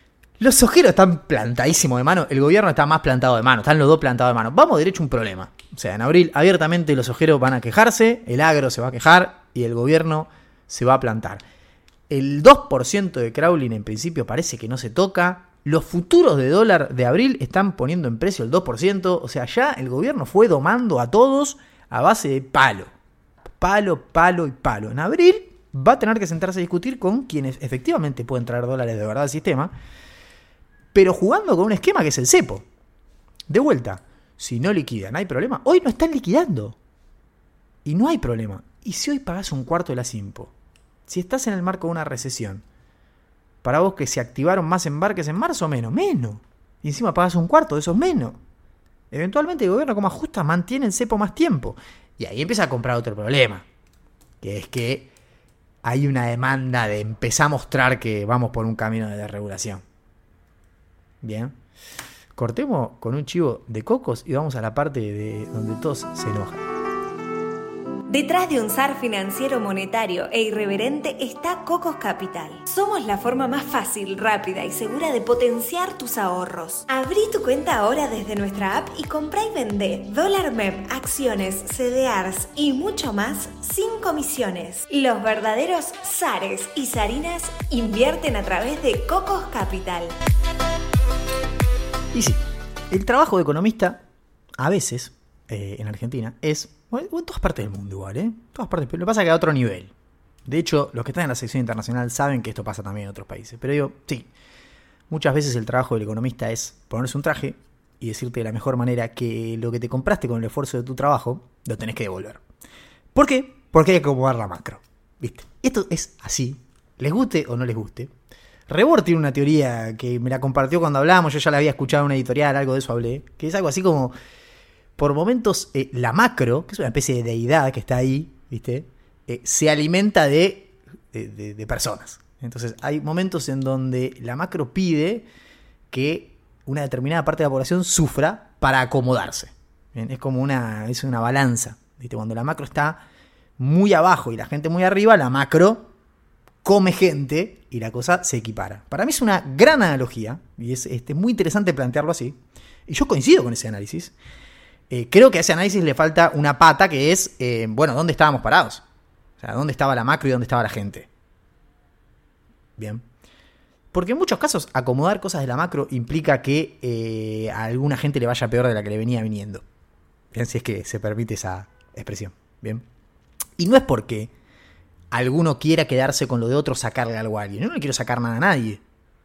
Los ojeros están plantadísimos de mano. El gobierno está más plantado de mano. Están los dos plantados de mano. Vamos derecho a un problema. O sea, en abril abiertamente los ojeros van a quejarse, el agro se va a quejar y el gobierno se va a plantar. El dos por ciento de crawling en principio parece que no se toca. Los futuros de dólar de abril están poniendo en precio el dos por ciento. O sea, ya el gobierno fue domando a todos a base de palo. Palo, palo y palo. En abril va a tener que sentarse a discutir con quienes efectivamente pueden traer dólares de verdad al sistema, pero jugando con un esquema que es el cepo. De vuelta, si no liquidan, ¿hay problema? Hoy no están liquidando. Y no hay problema. ¿Y si hoy pagás un cuarto de la Simpo? Si estás en el marco de una recesión, para vos que se activaron más embarques en marzo, menos, menos. Y encima pagás un cuarto de esos menos. Eventualmente el gobierno, como ajusta, mantiene el cepo más tiempo. Y ahí empieza a comprar otro problema, que es que hay una demanda de empezar a mostrar que vamos por un camino de desregulación. Bien. Cortemos con un chivo de cocos y vamos a la parte de donde todos se enojan. Detrás de un S A R financiero, monetario e irreverente está Cocos Capital. Somos la forma más fácil, rápida y segura de potenciar tus ahorros. Abrí tu cuenta ahora desde nuestra app y comprá y vendé dólar M E P, acciones, C D Rs y mucho más sin comisiones. Los verdaderos zares y zarinas invierten a través de Cocos Capital. Y sí, el trabajo de economista a veces eh, en Argentina es... Bueno, en todas partes del mundo igual, ¿eh? En todas partes, pero lo que pasa es que a otro nivel. De hecho, los que están en la sección internacional saben que esto pasa también en otros países. Pero digo, sí, muchas veces el trabajo del economista es ponerse un traje y decirte de la mejor manera que lo que te compraste con el esfuerzo de tu trabajo, lo tenés que devolver. ¿Por qué? Porque hay que acomodar la macro, ¿viste? Esto es así, les guste o no les guste. Rebord tiene una teoría que me la compartió cuando hablábamos, yo ya la había escuchado en una editorial, algo de eso hablé, que es algo así como... Por momentos, eh, la macro, que es una especie de deidad que está ahí, ¿viste? Eh, se alimenta de, de, de, de personas. Entonces, hay momentos en donde la macro pide que una determinada parte de la población sufra para acomodarse. ¿Bien? Es como una, es una balanza, ¿viste? Cuando la macro está muy abajo y la gente muy arriba, la macro come gente y la cosa se equipara. Para mí es una gran analogía y es este, muy interesante plantearlo así. Y yo coincido con ese análisis. Eh, creo que a ese análisis le falta una pata que es, eh, bueno, ¿dónde estábamos parados? O sea, ¿dónde estaba la macro y dónde estaba la gente? Bien. Porque en muchos casos acomodar cosas de la macro implica que eh, a alguna gente le vaya peor de la que le venía viniendo. Bien, si es que se permite esa expresión. Bien. Y no es porque alguno quiera quedarse con lo de otro, sacarle algo a alguien. Yo no le quiero sacar nada a nadie.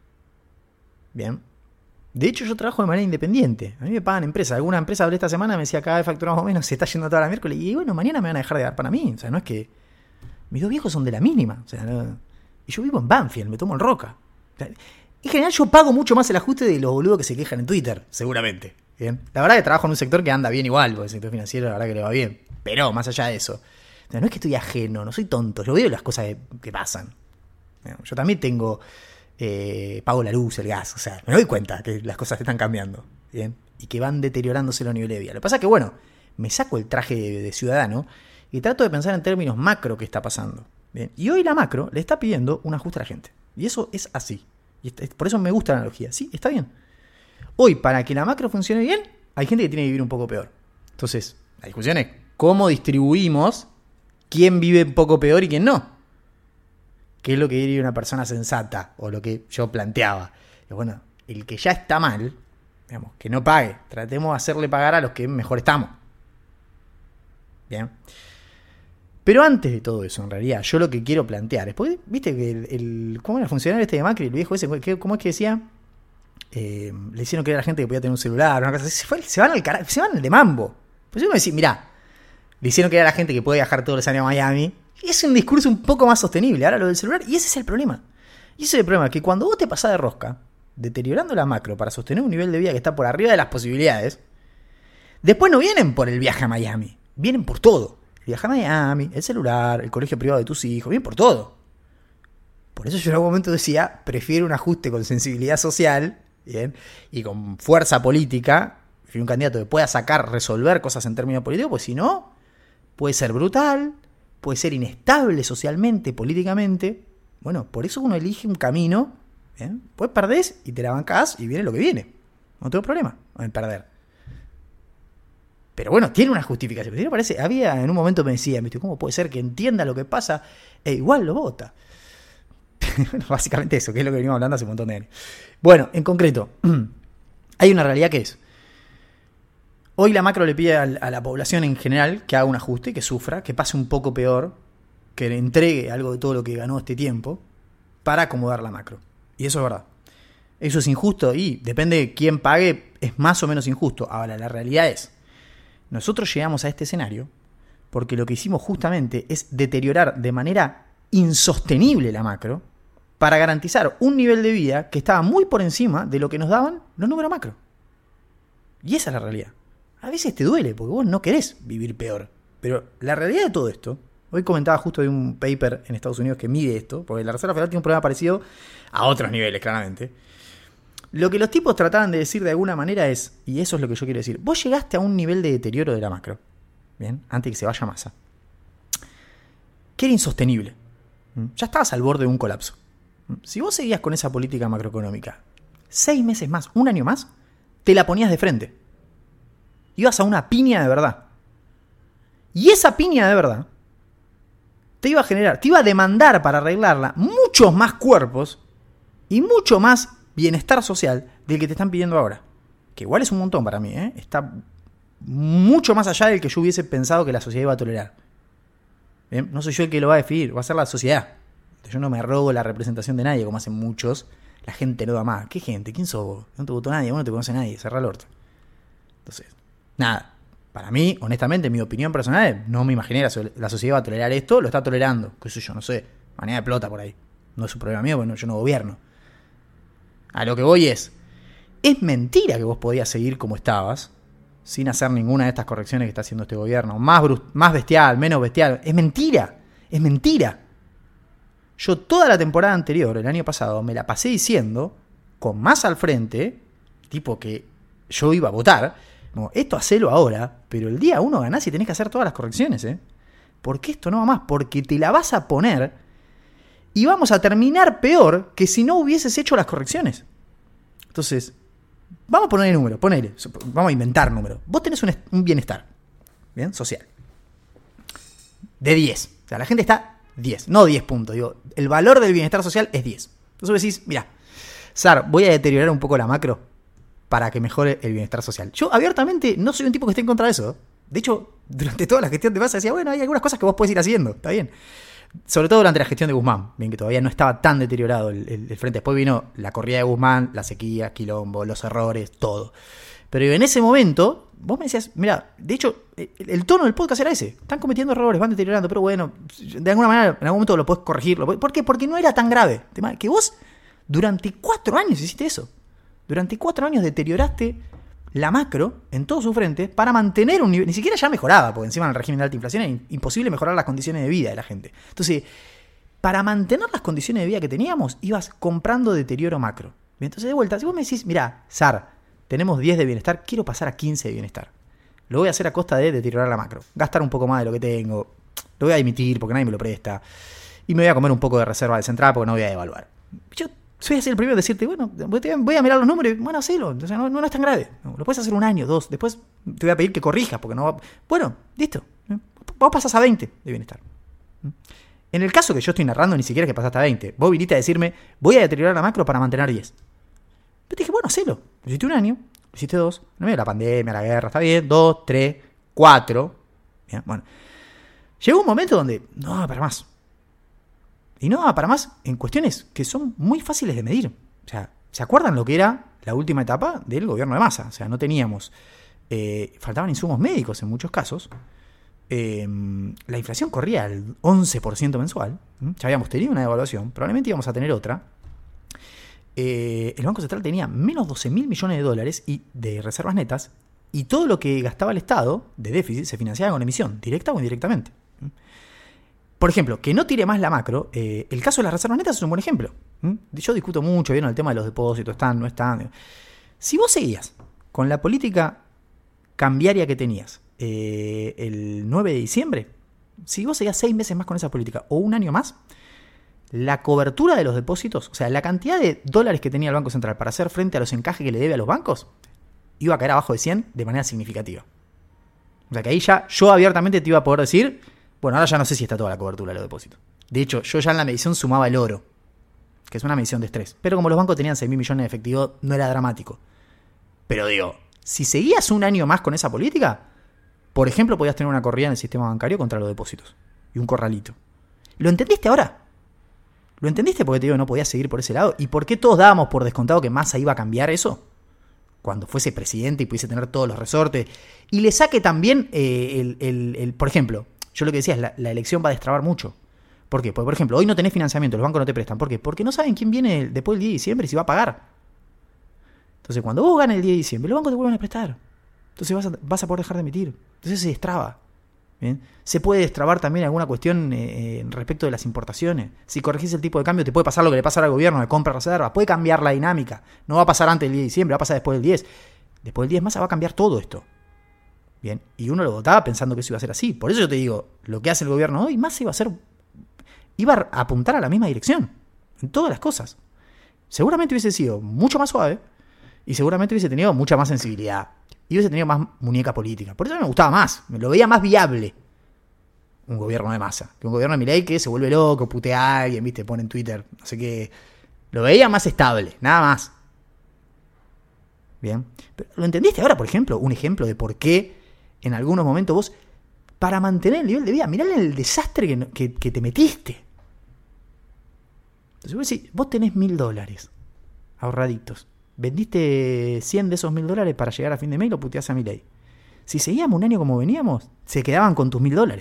Bien. De hecho, yo trabajo de manera independiente. A mí me pagan empresas. Alguna empresa hablé esta semana, me decía, cada vez facturamos menos, se está yendo toda la miércoles. Y bueno, mañana me van a dejar de dar para mí. O sea, no es que... Mis dos viejos son de la mínima. O sea, no... Y yo vivo en Banfield, me tomo el Roca. O sea, en general yo pago mucho más el ajuste de los boludos que se quejan en Twitter, seguramente. ¿Bien? La verdad que trabajo en un sector que anda bien igual, porque el sector financiero la verdad que le va bien. Pero más allá de eso, o sea, no es que estoy ajeno, no soy tonto. Yo veo las cosas que, que pasan. Yo también tengo... Eh, pago la luz, el gas, o sea, me doy cuenta que las cosas están cambiando, ¿bien? Y que van deteriorándose los niveles de vida. Lo que pasa es que, bueno, me saco el traje de, de ciudadano y trato de pensar en términos macro que está pasando, ¿bien? Y hoy la macro le está pidiendo un ajuste a la gente. Y eso es así. Y por eso me gusta la analogía. Sí, está bien. Hoy, para que la macro funcione bien, hay gente que tiene que vivir un poco peor. Entonces, la discusión es cómo distribuimos quién vive un poco peor y quién no. ¿Qué es lo que diría una persona sensata? O lo que yo planteaba. Y bueno, el que ya está mal, digamos, que no pague. Tratemos de hacerle pagar a los que mejor estamos. Bien. Pero antes de todo eso, en realidad, yo lo que quiero plantear es, porque, viste que el, el ¿cómo era el funcionario este de Macri, el viejo ese? ¿Cómo es que decía? Eh, le hicieron creer a la gente que podía tener un celular, una cosa así. Se, fue, se van al carajo, se van al de mambo. Pues yo me decía, mirá, le hicieron creer a la gente que puede viajar todos los años a Miami. Es un discurso un poco más sostenible, ahora lo del celular, y ese es el problema. Y ese es el problema, que cuando vos te pasás de rosca, deteriorando la macro para sostener un nivel de vida que está por arriba de las posibilidades, después no vienen por el viaje a Miami, vienen por todo. El viaje a Miami, el celular, el colegio privado de tus hijos, vienen por todo. Por eso yo en algún momento decía, prefiero un ajuste con sensibilidad social, ¿bien? Y con fuerza política, prefiero un candidato que pueda sacar, resolver cosas en términos políticos, pues si no, puede ser brutal, puede ser inestable socialmente, políticamente. Bueno, por eso uno elige un camino, ¿bien? Pues perdés y te la bancás y viene lo que viene. No tengo problema en perder. Pero bueno, tiene una justificación. Me parece, había en un momento me decía, ¿cómo puede ser que entienda lo que pasa e igual lo vota? Bueno, básicamente eso, que es lo que venimos hablando hace un montón de años. Bueno, en concreto, hay una realidad que es, hoy la macro le pide a la población en general que haga un ajuste, que sufra, que pase un poco peor, que le entregue algo de todo lo que ganó este tiempo para acomodar la macro. Y eso es verdad. Eso es injusto y depende de quién pague, es más o menos injusto. Ahora, la realidad es, nosotros llegamos a este escenario porque lo que hicimos justamente es deteriorar de manera insostenible la macro para garantizar un nivel de vida que estaba muy por encima de lo que nos daban los números macro. Y esa es la realidad. A veces te duele porque vos no querés vivir peor. Pero la realidad de todo esto, hoy comentaba justo de un paper en Estados Unidos que mide esto, porque la Reserva Federal tiene un problema parecido a otros niveles, claramente. Lo que los tipos trataban de decir de alguna manera es, y eso es lo que yo quiero decir, vos llegaste a un nivel de deterioro de la macro, bien, antes de que se vaya Massa, que era insostenible. Ya estabas al borde de un colapso. Si vos seguías con esa política macroeconómica seis meses más, un año más, te la ponías de frente. Ibas a una piña de verdad. Y esa piña de verdad te iba a generar, te iba a demandar para arreglarla muchos más cuerpos y mucho más bienestar social del que te están pidiendo ahora. Que igual es un montón para mí, ¿eh? Está mucho más allá del que yo hubiese pensado que la sociedad iba a tolerar. ¿Bien? No soy yo el que lo va a definir, va a ser la sociedad. Yo no me robo la representación de nadie, como hacen muchos. La gente no da más. ¿Qué gente? ¿Quién sos vos? No te votó nadie, vos no te conoce nadie, cerrá el orto. Entonces, nada. Para mí, honestamente, mi opinión personal es, no me imaginé la, so- la sociedad va a tolerar esto, lo está tolerando. Qué sé yo, no sé. Manera de pelota por ahí. No es un problema mío, porque no, yo no gobierno. A lo que voy es, es mentira que vos podías seguir como estabas, sin hacer ninguna de estas correcciones que está haciendo este gobierno. Más, brust- más bestial, menos bestial. Es mentira. Es mentira. Yo toda la temporada anterior, el año pasado, me la pasé diciendo, con más al frente, tipo que yo iba a votar, como, esto hacelo ahora, pero el día uno ganás y tenés que hacer todas las correcciones, ¿eh? Porque esto no va más, porque te la vas a poner y vamos a terminar peor que si no hubieses hecho las correcciones. Entonces, vamos a poner el número, ponele, vamos a inventar números. Vos tenés un, un bienestar, ¿bien? Social, de diez. O sea, la gente está diez, no diez puntos. Digo, el valor del bienestar social es diez. Entonces vos decís, mira, Sar, voy a deteriorar un poco la macro para que mejore el bienestar social. Yo abiertamente no soy un tipo que esté en contra de eso. De hecho, durante toda la gestión de Massa decía, bueno, hay algunas cosas que vos podés ir haciendo, está bien. Sobre todo durante la gestión de Guzmán, bien que todavía no estaba tan deteriorado el, el, el frente. Después vino la corrida de Guzmán, la sequía, quilombo, los errores, todo. Pero en ese momento, vos me decías, mira, de hecho, el, el tono del podcast era ese. Están cometiendo errores, van deteriorando, pero bueno, de alguna manera, en algún momento lo podés corregir. Lo podés, ¿por qué? Porque no era tan grave. Que vos, durante cuatro años hiciste eso. Durante cuatro años deterioraste la macro en todo su frente para mantener un nivel, ni siquiera ya mejoraba, porque encima en el régimen de alta inflación era imposible mejorar las condiciones de vida de la gente. Entonces, para mantener las condiciones de vida que teníamos, ibas comprando deterioro macro. Entonces, de vuelta, si vos me decís, mira, Sar, tenemos diez de bienestar, quiero pasar a quince de bienestar. Lo voy a hacer a costa de deteriorar la macro, gastar un poco más de lo que tengo, lo voy a emitir porque nadie me lo presta, y me voy a comer un poco de reserva del central porque no voy a devaluar. Yo soy así el primero en decirte, bueno, voy a mirar los números, bueno, hacelo, o sea, no, no es tan grave, no, lo puedes hacer un año, dos, después te voy a pedir que corrijas, porque no va... Bueno, listo, vos pasás a veinte de bienestar. En el caso que yo estoy narrando, ni siquiera es que pasaste a veinte, vos viniste a decirme, voy a deteriorar la macro para mantener diez. Yo te dije, bueno, hacelo, lo hiciste un año, lo hiciste dos, no me dio la pandemia, la guerra, está bien, dos, tres, cuatro, bien, bueno. Llegó un momento donde, no, para más. Y no, para más, en cuestiones que son muy fáciles de medir. O sea, ¿se acuerdan lo que era la última etapa del gobierno de Massa? O sea, no teníamos, eh, faltaban insumos médicos en muchos casos. Eh, la inflación corría al once por ciento mensual. ¿Mm? Ya habíamos tenido una devaluación, probablemente íbamos a tener otra. Eh, el Banco Central tenía menos doce mil millones de dólares y de reservas netas, y todo lo que gastaba el Estado de déficit se financiaba con emisión, directa o indirectamente. ¿Mm? Por ejemplo, que no tire más la macro, eh, el caso de las reservas netas es un buen ejemplo. ¿Mm? Yo discuto mucho, ¿vieron? El tema de los depósitos, están, no están. Si vos seguías con la política cambiaria que tenías eh, el nueve de diciembre, si vos seguías seis meses más con esa política o un año más, la cobertura de los depósitos, o sea, la cantidad de dólares que tenía el Banco Central para hacer frente a los encajes que le debe a los bancos, iba a caer abajo de cien de manera significativa. O sea que ahí ya yo abiertamente te iba a poder decir, bueno, ahora ya no sé si está toda la cobertura de los depósitos. De hecho, yo ya en la medición sumaba el oro, que es una medición de estrés. Pero como los bancos tenían seis mil millones de efectivo, no era dramático. Pero digo, si seguías un año más con esa política, por ejemplo, podías tener una corrida en el sistema bancario contra los depósitos. Y un corralito. ¿Lo entendiste ahora? ¿Lo entendiste? Porque te digo, no podías seguir por ese lado. ¿Y por qué todos dábamos por descontado que Massa iba a cambiar eso? Cuando fuese presidente y pudiese tener todos los resortes. Y le saque también, eh, el, el, el, por ejemplo, yo lo que decía es, la, la elección va a destrabar mucho. ¿Por qué? Porque, por ejemplo, hoy no tenés financiamiento, los bancos no te prestan. ¿Por qué? Porque no saben quién viene después del diez de diciembre y si va a pagar. Entonces, cuando vos ganes el diez de diciembre, los bancos te vuelven a prestar. Entonces vas a, vas a poder dejar de emitir. Entonces se destraba. ¿Bien? Se puede destrabar también alguna cuestión eh, respecto de las importaciones. Si corregís el tipo de cambio, te puede pasar lo que le pasa al gobierno de compra reserva. Puede cambiar la dinámica. No va a pasar antes del diez de diciembre, va a pasar después del diez. Después del diez Massa va a cambiar todo esto. Bien. Y uno lo votaba pensando que eso iba a ser así. Por eso yo te digo, lo que hace el gobierno hoy, Massa iba a ser, iba a apuntar a la misma dirección. En todas las cosas. Seguramente hubiese sido mucho más suave. Y seguramente hubiese tenido mucha más sensibilidad. Y hubiese tenido más muñeca política. Por eso me gustaba más. Me lo veía más viable. Un gobierno de Massa. Que un gobierno de Milei que se vuelve loco, putea a alguien, ¿viste? Pone en Twitter. No sé qué. Lo veía más estable. Nada más. Bien. Pero, ¿lo entendiste ahora, por ejemplo? Un ejemplo de por qué en algunos momentos vos, para mantener el nivel de vida, mirá el desastre que, que, que te metiste. Entonces vos decís, vos tenés mil dólares ahorraditos. Vendiste cien de esos mil dólares para llegar a fin de mes y lo puteás a Milei. Si seguíamos un año como veníamos, se quedaban con tus mil dólares.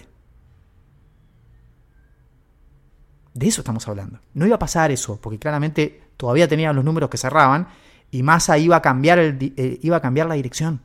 De eso estamos hablando. No iba a pasar eso, porque claramente todavía tenían los números que cerraban y Massa iba a cambiar, el, eh, iba a cambiar la dirección.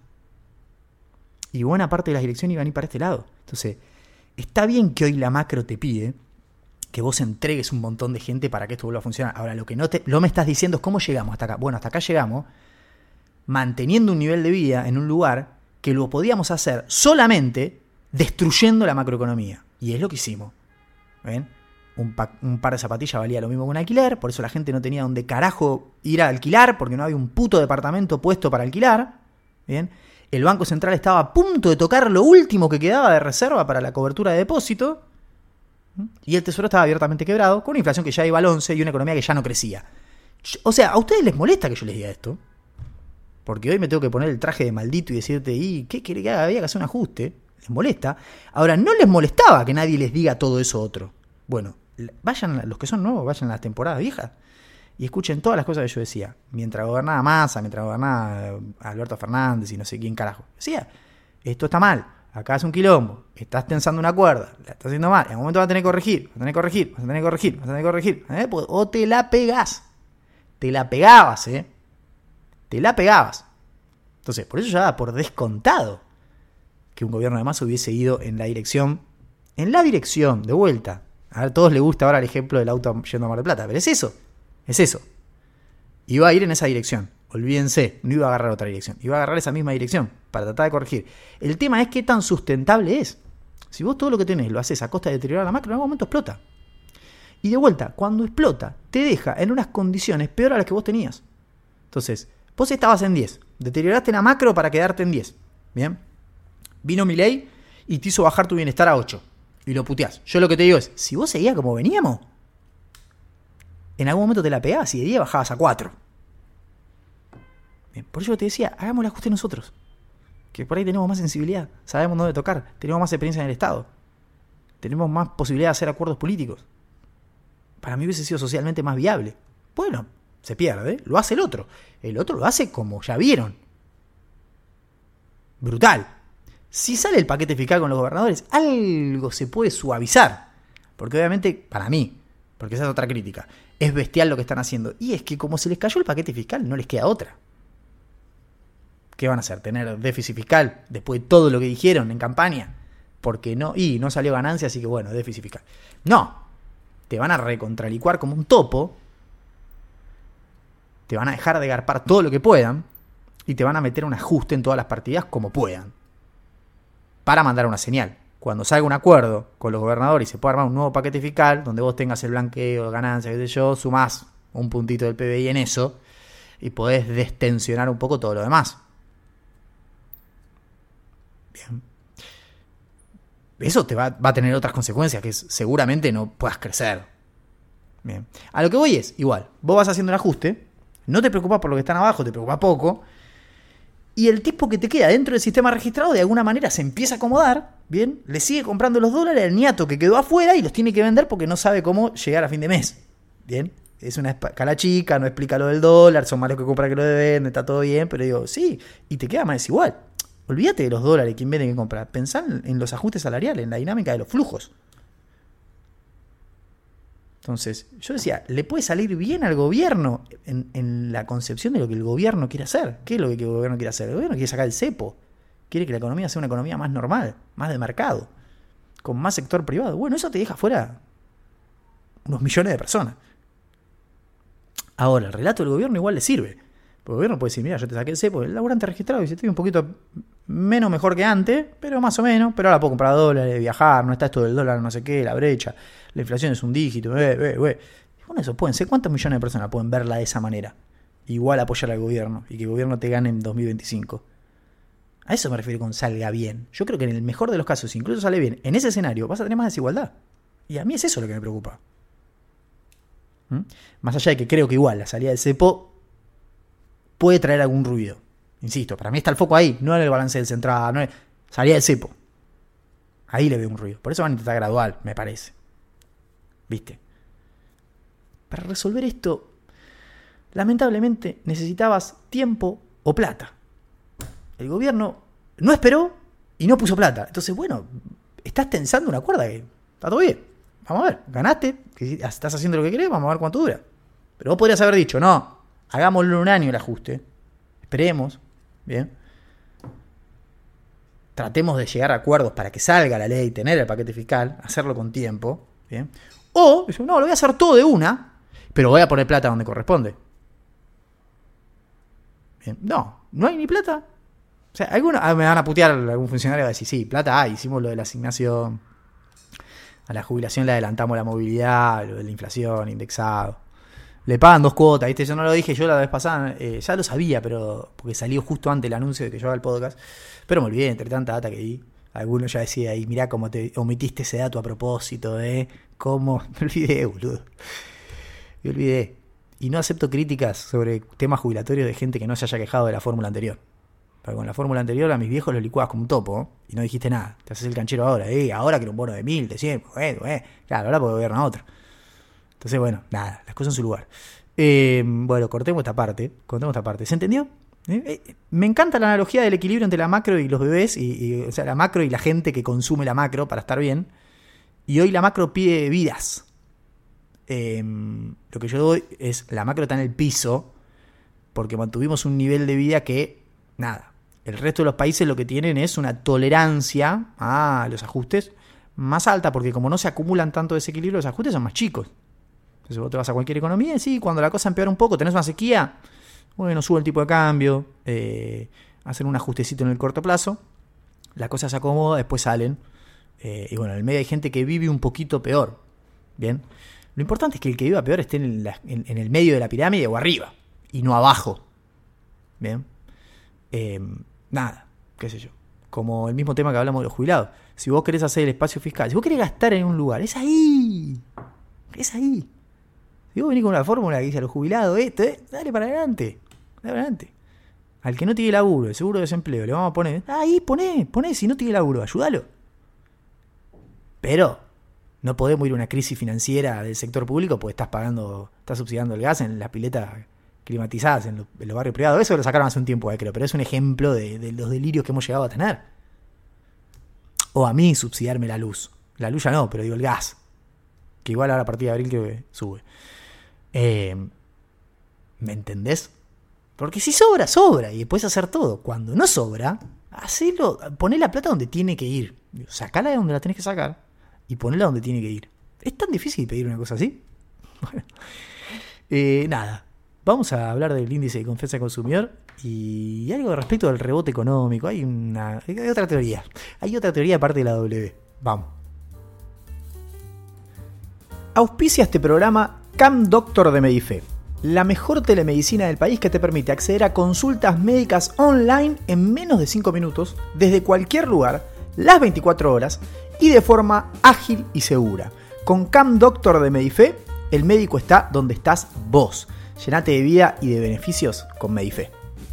Y buena parte de la dirección iban a ir para este lado. Entonces, está bien que hoy la macro te pide que vos entregues un montón de gente para que esto vuelva a funcionar. Ahora, lo que no, te, lo me estás diciendo es cómo llegamos hasta acá. Bueno, hasta acá llegamos manteniendo un nivel de vida en un lugar que lo podíamos hacer solamente destruyendo la macroeconomía. Y es lo que hicimos. ¿Ven? Un, pa- un par de zapatillas valía lo mismo que un alquiler, por eso la gente no tenía donde carajo ir a alquilar, porque no había un puto departamento puesto para alquilar. ¿Bien? El Banco Central estaba a punto de tocar lo último que quedaba de reserva para la cobertura de depósito. Y el Tesoro estaba abiertamente quebrado, con una inflación que ya iba al once y una economía que ya no crecía. O sea, ¿a ustedes les molesta que yo les diga esto? Porque hoy me tengo que poner el traje de maldito y decirte, ¿y qué quiere que haga? Había que hacer un ajuste. ¿Les molesta? Ahora, no les molestaba que nadie les diga todo eso otro. Bueno, vayan, los que son nuevos, vayan a las temporadas viejas y escuchen todas las cosas que yo decía. Mientras gobernaba Massa, mientras gobernaba Alberto Fernández y no sé quién carajo. Decía, esto está mal. Acá es un quilombo, estás tensando una cuerda, la estás haciendo mal, en algún momento vas a tener que corregir, vas a tener que corregir, vas a tener que corregir, vas a tener que corregir, ¿eh? O te la pegás, te la pegabas, ¿eh? Te la pegabas. Entonces, por eso ya da por descontado que un gobierno de Massa hubiese ido en la dirección, en la dirección, de vuelta. A ver, a todos les gusta ahora el ejemplo del auto yendo a Mar del Plata, pero es eso, es eso. Iba a ir en esa dirección. Olvídense, no iba a agarrar otra dirección, iba a agarrar esa misma dirección para tratar de corregir. El tema es qué tan sustentable es. Si vos todo lo que tenés lo haces a costa de deteriorar la macro, en algún momento explota. Y de vuelta, cuando explota, te deja en unas condiciones peor a las que vos tenías. Entonces, vos estabas en diez, deterioraste la macro para quedarte en diez. Bien. Vino Milei y te hizo bajar tu bienestar a ocho. Y lo puteás. Yo lo que te digo es, si vos seguías como veníamos, en algún momento te la pegabas y de diez bajabas a cuatro. Bien, por eso te decía, hagamos el ajuste nosotros. Que por ahí tenemos más sensibilidad, sabemos dónde tocar, tenemos más experiencia en el Estado, tenemos más posibilidad de hacer acuerdos políticos. Para mí hubiese sido socialmente más viable. Bueno, se pierde, ¿eh? Lo hace el otro. El otro lo hace como ya vieron. Brutal. Si sale el paquete fiscal con los gobernadores, algo se puede suavizar. Porque obviamente, para mí, porque esa es otra crítica, es bestial lo que están haciendo. Y es que como se les cayó el paquete fiscal, no les queda otra. ¿Qué van a hacer? ¿Tener déficit fiscal después de todo lo que dijeron en campaña? Porque no, y no salió ganancia, así que bueno, déficit fiscal. No, te van a recontralicuar como un topo, te van a dejar de garpar todo lo que puedan y te van a meter un ajuste en todas las partidas como puedan. Para mandar una señal. Cuando salga un acuerdo con los gobernadores y se pueda armar un nuevo paquete fiscal, donde vos tengas el blanqueo, ganancias, qué sé yo, sumás un puntito del P B I en eso y podés destensionar un poco todo lo demás. Bien. eso te va, va a tener otras consecuencias, que es, seguramente no puedas crecer. Bien. A lo que voy es, igual, vos vas haciendo un ajuste, no te preocupás por lo que están abajo, te preocupás poco, y el tipo que te queda dentro del sistema registrado de alguna manera se empieza a acomodar, bien, le sigue comprando los dólares al niato que quedó afuera y los tiene que vender porque no sabe cómo llegar a fin de mes. Bien, es una escala chica, no explica lo del dólar, son más los que compran que lo de vender, está todo bien, pero digo, sí, y te queda más desigual. Olvídate de los dólares, quién vende y quién compra. Pensá en los ajustes salariales, en la dinámica de los flujos. Entonces, yo decía, le puede salir bien al gobierno en, en la concepción de lo que el gobierno quiere hacer. ¿Qué es lo que el gobierno quiere hacer? El gobierno quiere sacar el cepo. Quiere que la economía sea una economía más normal, más de mercado, con más sector privado. Bueno, eso te deja fuera unos millones de personas. Ahora, el relato del gobierno igual le sirve. Porque el gobierno puede decir, mira, yo te saqué el cepo, el laburante registrado dice, estoy un poquito menos mejor que antes, pero más o menos, pero ahora puedo comprar dólares, viajar, no está esto del dólar, no sé qué, la brecha, la inflación es un dígito, eh, eh, eh. Bueno, eso pueden ser, ¿cuántos millones de personas pueden verla de esa manera? Igual apoyar al gobierno y que el gobierno te gane en dos mil veinticinco. A eso me refiero con salga bien. Yo creo que en el mejor de los casos, si incluso sale bien, en ese escenario vas a tener más desigualdad. Y a mí es eso lo que me preocupa. ¿Mm? Más allá de que creo que igual la salida del cepo puede traer algún ruido. Insisto, para mí está el foco ahí, no en el balance del central, no en salida del cepo. Ahí le veo un ruido. Por eso van a intentar gradual, me parece. ¿Viste? Para resolver esto, lamentablemente necesitabas tiempo o plata. El gobierno no esperó y no puso plata. Entonces, bueno, estás tensando una cuerda que está todo bien. Vamos a ver, ganaste, estás haciendo lo que querés, vamos a ver cuánto dura. Pero vos podrías haber dicho, no, hagámoslo un año el ajuste, esperemos, bien, tratemos de llegar a acuerdos para que salga la ley, tener el paquete fiscal, hacerlo con tiempo, bien, o, no, lo voy a hacer todo de una, pero voy a poner plata donde corresponde. Bien, no, no hay ni plata. O sea, algunos ah, me van a putear, algún funcionario va a decir, sí, plata hay, hicimos lo de la asignación a la jubilación, le adelantamos la movilidad, lo de la inflación, indexado. Le pagan dos cuotas, ¿viste? Yo no lo dije yo la vez pasada, eh, ya lo sabía, pero porque salió justo antes el anuncio de que yo haga el podcast, pero me olvidé, entre tanta data que di. Algunos ya decía ahí, mirá cómo te omitiste ese dato a propósito, ¿eh? ¿Cómo? Me olvidé, boludo. Me olvidé. Y no acepto críticas sobre temas jubilatorios de gente que no se haya quejado de la fórmula anterior. Porque con la fórmula anterior a mis viejos los licuabas como un topo, ¿eh? Y no dijiste nada. Te haces el canchero ahora, ¿eh? Ahora que era un bono de mil, de cien, bueno, ¿eh? Claro, ahora porque gobierna otro. Entonces, bueno, nada, las cosas en su lugar. Eh, bueno, cortemos esta parte. Cortemos esta parte. ¿Se entendió? ¿Eh? Eh, me encanta la analogía del equilibrio entre la macro y los bebés. Y, y, o sea, la macro y la gente que consume la macro para estar bien. Y hoy la macro pide vidas. Eh, lo que yo doy es, la macro está en el piso porque mantuvimos un nivel de vida que, nada. El resto de los países lo que tienen es una tolerancia a los ajustes más alta, porque como no se acumulan tanto desequilibrio, los ajustes son más chicos. Entonces vos te vas a cualquier economía y sí, cuando la cosa empeora un poco, tenés una sequía, bueno, sube el tipo de cambio, eh, hacen un ajustecito en el corto plazo, la cosa se acomoda, después salen. Eh, y bueno, en el medio hay gente que vive un poquito peor. Bien. Lo importante es que el que viva peor esté en, la, en, en el medio de la pirámide o arriba, y no abajo. Bien. Eh, nada, qué sé yo. Como el mismo tema que hablamos de los jubilados. Si vos querés hacer el espacio fiscal, si vos querés gastar en un lugar, es ahí. Es ahí. Si vos venís con una fórmula que dice a los jubilados, esto, eh, dale para adelante. Dale para adelante. Al que no tiene laburo, el seguro de desempleo, le vamos a poner, ahí, poné, poné, si no tiene laburo, ayúdalo. Pero no podemos ir a una crisis financiera del sector público porque estás pagando, estás subsidiando el gas en las piletas climatizadas en, lo, en los barrios privados. Eso lo sacaron hace un tiempo, eh, creo, pero es un ejemplo de, de los delirios que hemos llegado a tener. O a mí subsidiarme la luz. La luz ya no, pero digo el gas. Que igual ahora a partir de abril creo que sube. Eh, ¿Me entendés? Porque si sobra, sobra. Y puedes hacer todo. Cuando no sobra, hacelo, poné la plata donde tiene que ir. Sacala de donde la tenés que sacar y ponela donde tiene que ir. ¿Es tan difícil pedir una cosa así? Bueno, eh, nada. Vamos a hablar del índice de confianza del consumidor y algo respecto al rebote económico. Hay una, hay otra teoría. Hay otra teoría aparte de la W. Vamos. Auspicia este programa Cam Doctor de Medife, la mejor telemedicina del país que te permite acceder a consultas médicas online en menos de cinco minutos, desde cualquier lugar, las veinticuatro horas, y de forma ágil y segura. Con Cam Doctor de Medife, el médico está donde estás vos. Llenate de vida y de beneficios con Medife.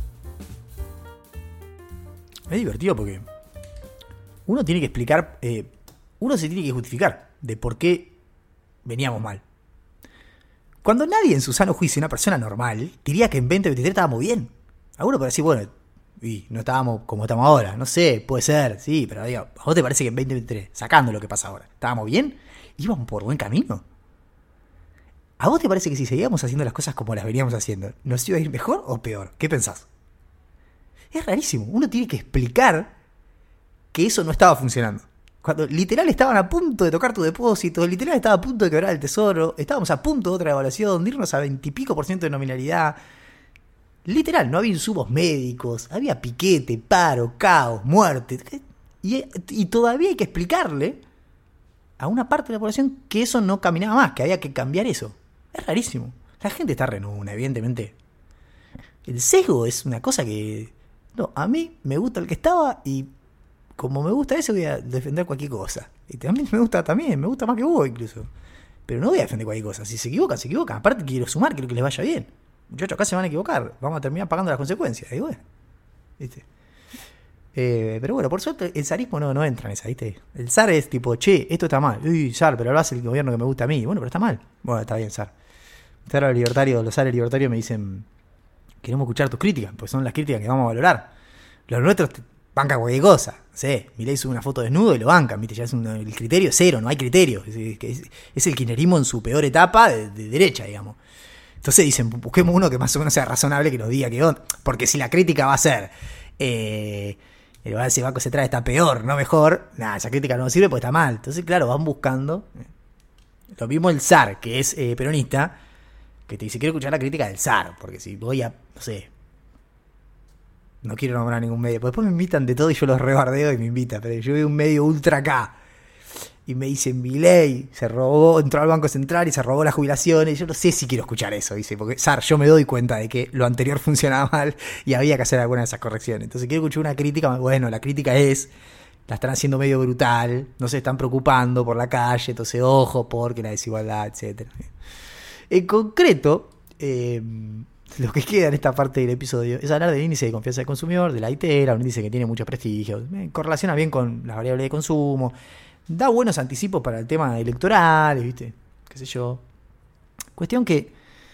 Es divertido porque uno tiene que explicar, eh, uno se tiene que justificar de por qué veníamos mal. Cuando nadie en su sano juicio, una persona normal, diría que en veinte veintitrés estábamos bien. Alguno puede decir, bueno, y no estábamos como estamos ahora. No sé, puede ser, sí, pero digo, ¿a vos te parece que en veinte veintitrés, sacando lo que pasa ahora, estábamos bien? ¿Íbamos por buen camino? ¿A vos te parece que si seguíamos haciendo las cosas como las veníamos haciendo, nos iba a ir mejor o peor? ¿Qué pensás? Es rarísimo. Uno tiene que explicar que eso no estaba funcionando. Cuando literal estaban a punto de tocar tu depósito, literal estaba a punto de quebrar el tesoro, estábamos a punto de otra evaluación, de irnos a veintipico por ciento de nominalidad. Literal, no había insumos médicos, había piquete, paro, caos, muerte. Y, y todavía hay que explicarle a una parte de la población que eso no caminaba más, que había que cambiar eso. Es rarísimo. La gente está renuna, evidentemente. El sesgo es una cosa que... No, a mí me gusta el que estaba y como me gusta eso voy a defender cualquier cosa. Y también me gusta también, me gusta más que vos incluso. Pero no voy a defender cualquier cosa. Si se equivocan, se equivocan. Aparte quiero sumar, quiero que les vaya bien. Muchachos, acá se van a equivocar. Vamos a terminar pagando las consecuencias. Y bueno, ¿viste? Eh, pero bueno, por suerte el zarismo no, no entra en esa, ¿viste? El zar es tipo, che, esto está mal. Uy, zar, pero lo hace el gobierno que me gusta a mí. Bueno, pero está mal. Bueno, está bien, zar. Los libertarios, los zares libertarios me dicen... Queremos escuchar tus críticas, pues son las críticas que vamos a valorar. Los nuestros bancan cualquier cosa. No sé, Milei sube una foto desnudo y lo bancan, ¿viste? Ya es un, el criterio es cero, no hay criterio. Es, es, es el kirchnerismo en su peor etapa de, de derecha, digamos. Entonces dicen, busquemos uno que más o menos sea razonable, que nos diga qué onda. Porque si la crítica va a ser, eh, ese banco central está peor, no mejor, nada, esa crítica no sirve porque está mal. Entonces, claro, van buscando. Lo mismo el zar, que es eh, peronista, que te dice, quiero escuchar la crítica del zar, porque si voy a, no sé, no quiero nombrar ningún medio, porque después me invitan de todo y yo los rebardeo y me invitan, pero yo veo un medio ultra acá y me dicen, Milei se robó, entró al Banco Central y se robó las jubilaciones, y yo no sé si quiero escuchar eso, dice, porque zar, yo me doy cuenta de que lo anterior funcionaba mal y había que hacer alguna de esas correcciones, entonces quiero escuchar una crítica, bueno, la crítica es, la están haciendo medio brutal, no se están preocupando por la calle, entonces ojo, porque la desigualdad, etcétera. En concreto, eh, lo que queda en esta parte del episodio es hablar del índice de confianza del consumidor, de la I T E R A, un índice que tiene mucho prestigio, eh, correlaciona bien con las variables de consumo, da buenos anticipos para el tema electoral, ¿viste? Qué sé yo. Cuestión que,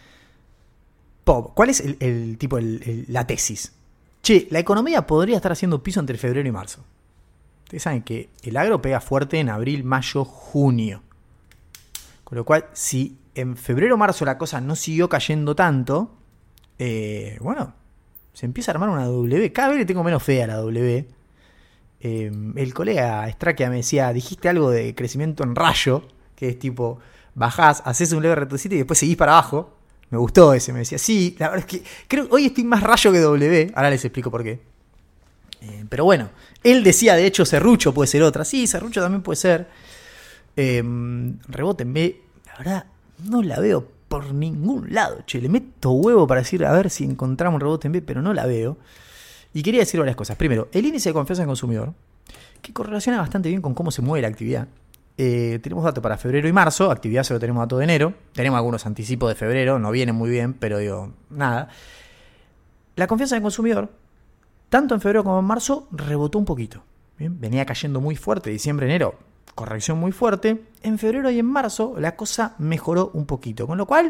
Pop, ¿cuál es el, el tipo, el, el, la tesis? Che, la economía podría estar haciendo piso entre febrero y marzo. Ustedes saben que el agro pega fuerte en abril, mayo, junio. Con lo cual, si en febrero o marzo la cosa no siguió cayendo tanto, eh, bueno, se empieza a armar una W. Cada vez le tengo menos fe a la W. Eh, el colega Straquia me decía, dijiste algo de crecimiento en rayo, que es tipo, bajás, haces un leve retrocito y después seguís para abajo. Me gustó ese, me decía, sí, la verdad es que creo que hoy estoy más rayo que W. Ahora les explico por qué. Eh, pero bueno, él decía, de hecho, serrucho puede ser otra. Sí, serrucho también puede ser. Eh, rebote en B, la verdad, no la veo por ningún lado. Che, le meto huevo para decir a ver si encontramos un rebote en B, pero no la veo. Y quería decir varias cosas. Primero, el índice de confianza del consumidor, que correlaciona bastante bien con cómo se mueve la actividad. Eh, tenemos datos para febrero y marzo, actividad solo tenemos datos de enero. Tenemos algunos anticipos de febrero, no vienen muy bien, pero digo, nada. La confianza del consumidor, tanto en febrero como en marzo, rebotó un poquito. Bien, venía cayendo muy fuerte, diciembre, enero, corrección muy fuerte. En febrero y en marzo la cosa mejoró un poquito, con lo cual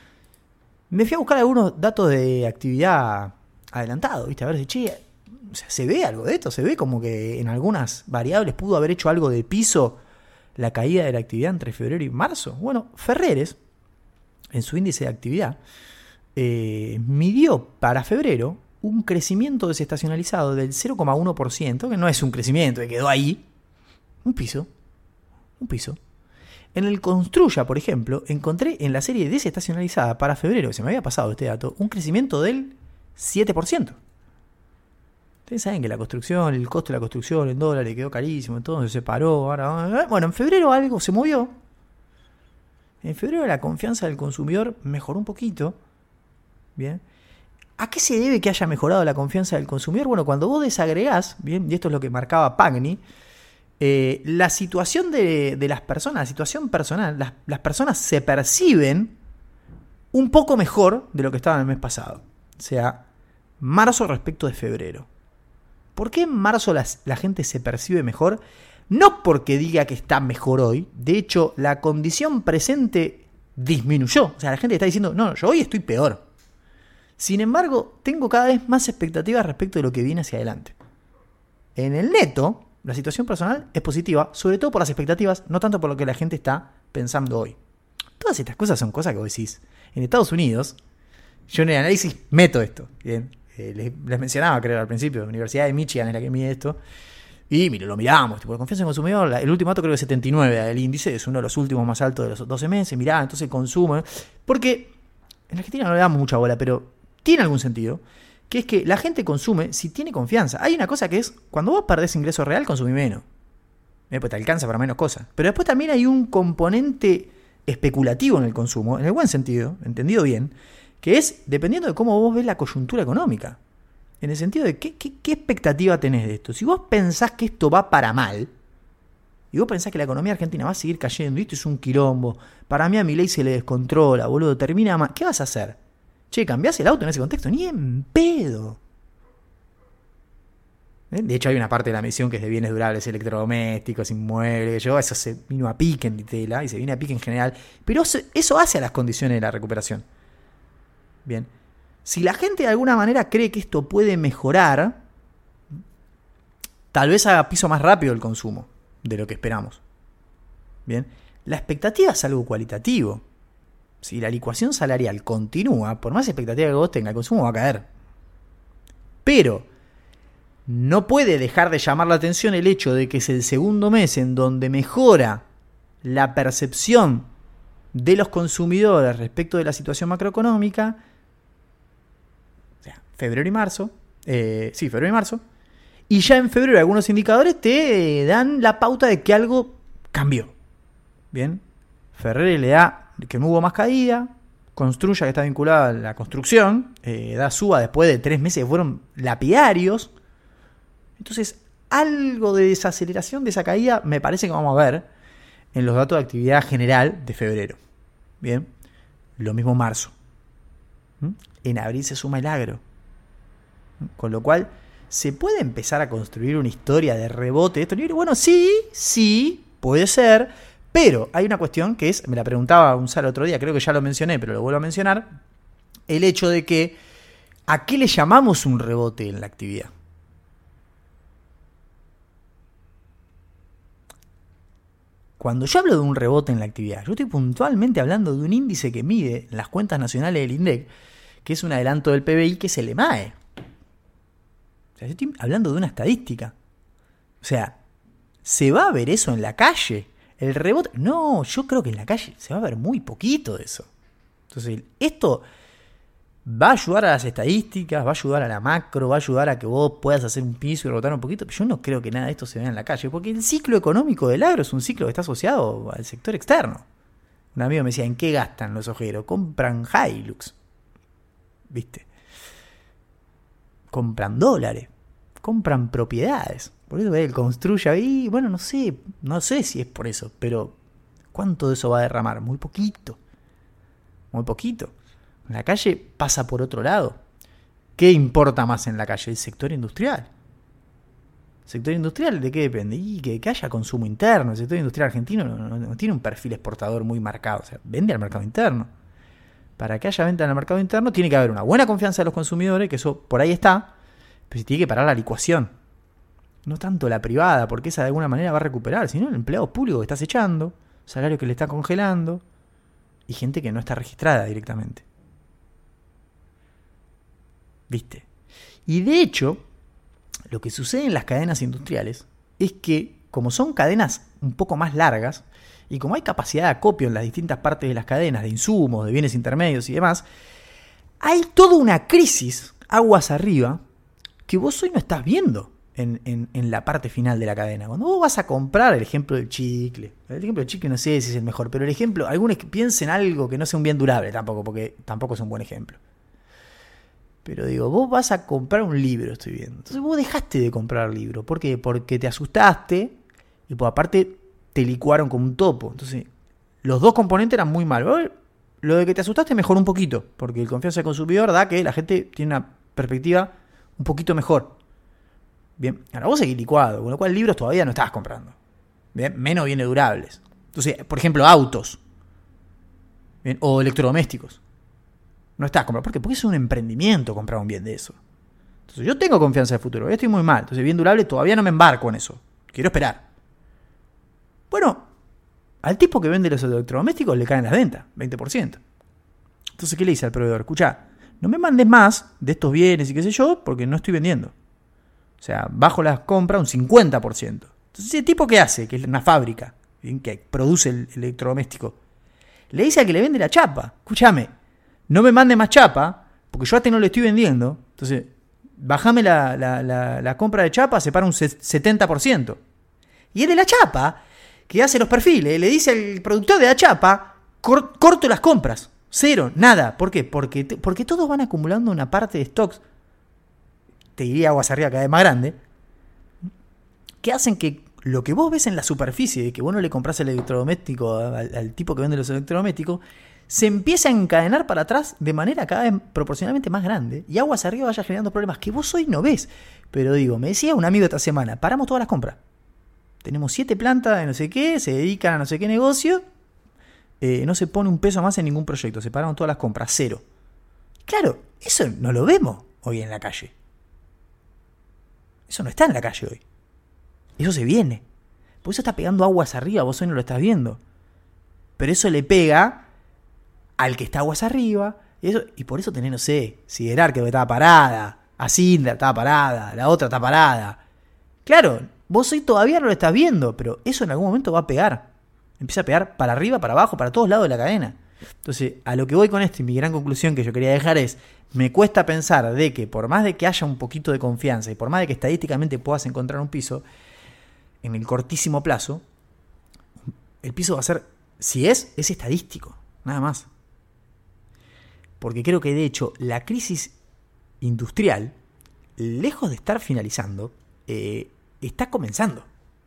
me fui a buscar algunos datos de actividad adelantado, ¿viste? A ver si, che, o sea, se ve algo de esto, se ve como que en algunas variables pudo haber hecho algo de piso la caída de la actividad entre febrero y marzo. Bueno, Ferreres, en su índice de actividad, eh, midió para febrero un crecimiento desestacionalizado del cero coma uno por ciento, que no es un crecimiento, que quedó ahí, un piso, un piso. En el Construya, por ejemplo, encontré en la serie desestacionalizada para febrero, se me había pasado este dato, un crecimiento del siete por ciento. Ustedes saben que la construcción, el costo de la construcción en dólares quedó carísimo, entonces se paró. Ahora, bueno, en febrero algo se movió. En febrero la confianza del consumidor mejoró un poquito. Bien. ¿A qué se debe que haya mejorado la confianza del consumidor? Bueno, cuando vos desagregás, bien, y esto es lo que marcaba Pagni, eh, la situación de, de las personas, la situación personal, las, las personas se perciben un poco mejor de lo que estaban el mes pasado. O sea, marzo respecto de febrero. ¿Por qué en marzo las, la gente se percibe mejor? No porque diga que está mejor hoy. De hecho, la condición presente disminuyó. O sea, la gente está diciendo, no, yo hoy estoy peor. Sin embargo, tengo cada vez más expectativas respecto de lo que viene hacia adelante. En el neto, la situación personal es positiva, sobre todo por las expectativas, no tanto por lo que la gente está pensando hoy. Todas estas cosas son cosas que vos decís. En Estados Unidos, yo en el análisis meto esto. Bien, eh, les, les mencionaba, creo, al principio, la Universidad de Michigan es la que mide esto. Y mire, lo miramos, tipo, la confianza en el consumidor, la, el último dato creo que es setenta y nueve, el índice es uno de los últimos más altos de los doce meses. Mirá, entonces el consumo. ¿eh? Porque en Argentina no le damos mucha bola, pero tiene algún sentido. Que es que la gente consume si tiene confianza. Hay una cosa que es, cuando vos perdés ingreso real, consumís menos. Eh, pues te alcanza para menos cosas. Pero después también hay un componente especulativo en el consumo, en el buen sentido, entendido bien, que es dependiendo de cómo vos ves la coyuntura económica. En el sentido de qué, qué, qué expectativa tenés de esto. Si vos pensás que esto va para mal, y vos pensás que la economía argentina va a seguir cayendo, y esto es un quilombo, para mí a Milei se le descontrola, boludo, termina mal, ¿qué vas a hacer? Che, ¿cambiás el auto en ese contexto? Ni en pedo. ¿Eh? De hecho, hay una parte de la misión que es de bienes durables, electrodomésticos, inmuebles, yo, eso se vino a pique en Ditela, y se viene a pique en general, pero eso hace a las condiciones de la recuperación. Bien. Si la gente de alguna manera cree que esto puede mejorar, tal vez haga piso más rápido el consumo de lo que esperamos. Bien, la expectativa es algo cualitativo. Si la licuación salarial continúa, por más expectativa que vos tengas, el consumo va a caer. Pero no puede dejar de llamar la atención el hecho de que es el segundo mes en donde mejora la percepción de los consumidores respecto de la situación macroeconómica. O sea, febrero y marzo. Eh, sí, febrero y marzo. Y ya en febrero algunos indicadores te dan la pauta de que algo cambió. Bien. Ferrer le da que no hubo más caída. Construya, que está vinculada a la construcción. Eh, da suba después de tres meses que fueron lapidarios. Entonces, algo de desaceleración de esa caída me parece que vamos a ver en los datos de actividad general de febrero. Bien. Lo mismo marzo. ¿Mm? En abril se suma el agro. Con lo cual, ¿se puede empezar a construir una historia de rebote de estos niveles? Bueno, sí, sí, puede ser. Pero hay una cuestión que es, me la preguntaba Gonzalo otro día, creo que ya lo mencioné, pero lo vuelvo a mencionar. El hecho de que, ¿a qué le llamamos un rebote en la actividad? Cuando yo hablo de un rebote en la actividad, yo estoy puntualmente hablando de un índice que mide las cuentas nacionales del INDEC, que es un adelanto del P B I, que es el EMAE. O sea, yo estoy hablando de una estadística. O sea, ¿se va a ver eso en la calle? El rebote... No, yo creo que en la calle se va a ver muy poquito de eso. Entonces, esto va a ayudar a las estadísticas, va a ayudar a la macro, va a ayudar a que vos puedas hacer un piso y rebotar un poquito, pero yo no creo que nada de esto se vea en la calle, porque el ciclo económico del agro es un ciclo que está asociado al sector externo. Un amigo me decía, ¿en qué gastan los ojeros? Compran Hilux. ¿Viste? Compran dólares, compran propiedades. Por eso él construye ahí, bueno, no sé, no sé si es por eso, pero ¿cuánto de eso va a derramar? Muy poquito, muy poquito. En la calle pasa por otro lado. ¿Qué importa más en la calle? El sector industrial. ¿El sector industrial de qué depende? Y que, que haya consumo interno. El sector industrial argentino no, no, no tiene un perfil exportador muy marcado, o sea, vende al mercado interno. Para que haya venta en el mercado interno tiene que haber una buena confianza de los consumidores, que eso por ahí está, pero se tiene que parar la licuación. No tanto la privada, porque esa de alguna manera va a recuperar, sino el empleado público que estás echando, salario que le está congelando, y gente que no está registrada directamente. ¿Viste? Y de hecho, lo que sucede en las cadenas industriales es que, como son cadenas un poco más largas, y como hay capacidad de acopio en las distintas partes de las cadenas, de insumos, de bienes intermedios y demás, hay toda una crisis aguas arriba que vos hoy no estás viendo en, en, en la parte final de la cadena. Cuando vos vas a comprar el ejemplo del chicle, el ejemplo del chicle no sé si es el mejor, pero el ejemplo, algunos que piensen algo que no sea un bien durable tampoco, porque tampoco es un buen ejemplo. Pero digo, vos vas a comprar un libro, estoy viendo. Entonces vos dejaste de comprar libro. ¿Por qué? Porque te asustaste y pues aparte te licuaron como un topo. Entonces, los dos componentes eran muy malos. Lo de que te asustaste mejoró un poquito, porque el confianza del consumidor da que la gente tiene una perspectiva un poquito mejor. Bien, ahora vos seguís licuado, con lo cual libros todavía no estabas comprando. Bien, menos bienes durables. Entonces, por ejemplo, autos. Bien, o electrodomésticos. No estás comprando. ¿Por qué? Porque es un emprendimiento comprar un bien de eso. Entonces, yo tengo confianza en el futuro. Yo estoy muy mal. Entonces, bien durable, todavía no me embarco en eso. Quiero esperar. Bueno, al tipo que vende los electrodomésticos le caen las ventas, veinte por ciento. Entonces, ¿qué le dice al proveedor? Escuchá, no me mandes más de estos bienes y qué sé yo, porque no estoy vendiendo. O sea, bajo las compras un cincuenta por ciento. Entonces, ¿ese tipo qué hace? Que es una fábrica, ¿bien? Que produce el electrodoméstico. Le dice al que le vende la chapa, escúchame, no me mande más chapa, porque yo a este no le estoy vendiendo. Entonces, bajame la, la, la, la compra de chapa, se para un setenta por ciento. Y es de la chapa que hace los perfiles, le dice al productor de la chapa, cor, corto las compras, cero, nada. ¿Por qué? Porque, porque todos van acumulando una parte de stocks, te diría aguas arriba cada vez más grande, que hacen que lo que vos ves en la superficie, de que vos no le compras el electrodoméstico al, al tipo que vende los electrodomésticos, se empieza a encadenar para atrás de manera cada vez proporcionalmente más grande, y aguas arriba vaya generando problemas que vos hoy no ves. Pero digo, me decía un amigo esta semana, paramos todas las compras. Tenemos siete plantas de no sé qué, se dedican a no sé qué negocio, eh, no se pone un peso más en ningún proyecto, se pararon todas las compras, cero. Claro, eso no lo vemos hoy en la calle. Eso no está en la calle hoy. Eso se viene. Por eso está pegando aguas arriba, vos hoy no lo estás viendo. Pero eso le pega al que está aguas arriba, y, eso, y por eso tenés, no sé, Siderar que estaba parada, Asindar estaba parada, la otra está parada. Claro, vos hoy todavía no lo estás viendo, pero eso en algún momento va a pegar. Empieza a pegar para arriba, para abajo, para todos lados de la cadena. Entonces, a lo que voy con esto y mi gran conclusión que yo quería dejar es, me cuesta pensar de que por más de que haya un poquito de confianza y por más de que estadísticamente puedas encontrar un piso, en el cortísimo plazo, el piso va a ser, si es, es estadístico, nada más. Porque creo que de hecho la crisis industrial, lejos de estar finalizando, eh, está comenzando.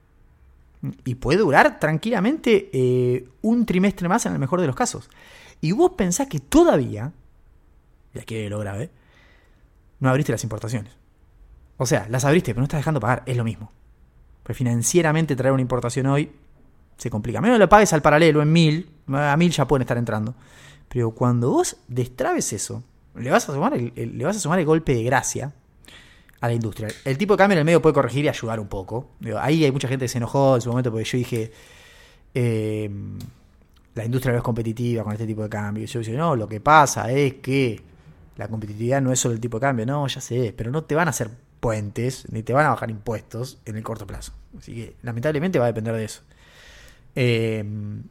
Y puede durar tranquilamente eh, un trimestre más en el mejor de los casos. Y vos pensás que todavía, y aquí es lo grave, no abriste las importaciones. O sea, las abriste, pero no estás dejando pagar, es lo mismo. Pues financieramente traer una importación hoy se complica. A menos lo pagues al paralelo en mil, a mil ya pueden estar entrando. Pero cuando vos destrabes eso, le vas a sumar el, el, le vas a sumar el golpe de gracia a la industria. El tipo de cambio en el medio puede corregir y ayudar un poco. Digo, ahí hay mucha gente que se enojó en su momento porque yo dije eh, la industria no es competitiva con este tipo de cambio. Y yo dije, no, lo que pasa es que la competitividad no es solo el tipo de cambio. No, ya sé, pero no te van a hacer puentes ni te van a bajar impuestos en el corto plazo. Así que lamentablemente va a depender de eso. Eh,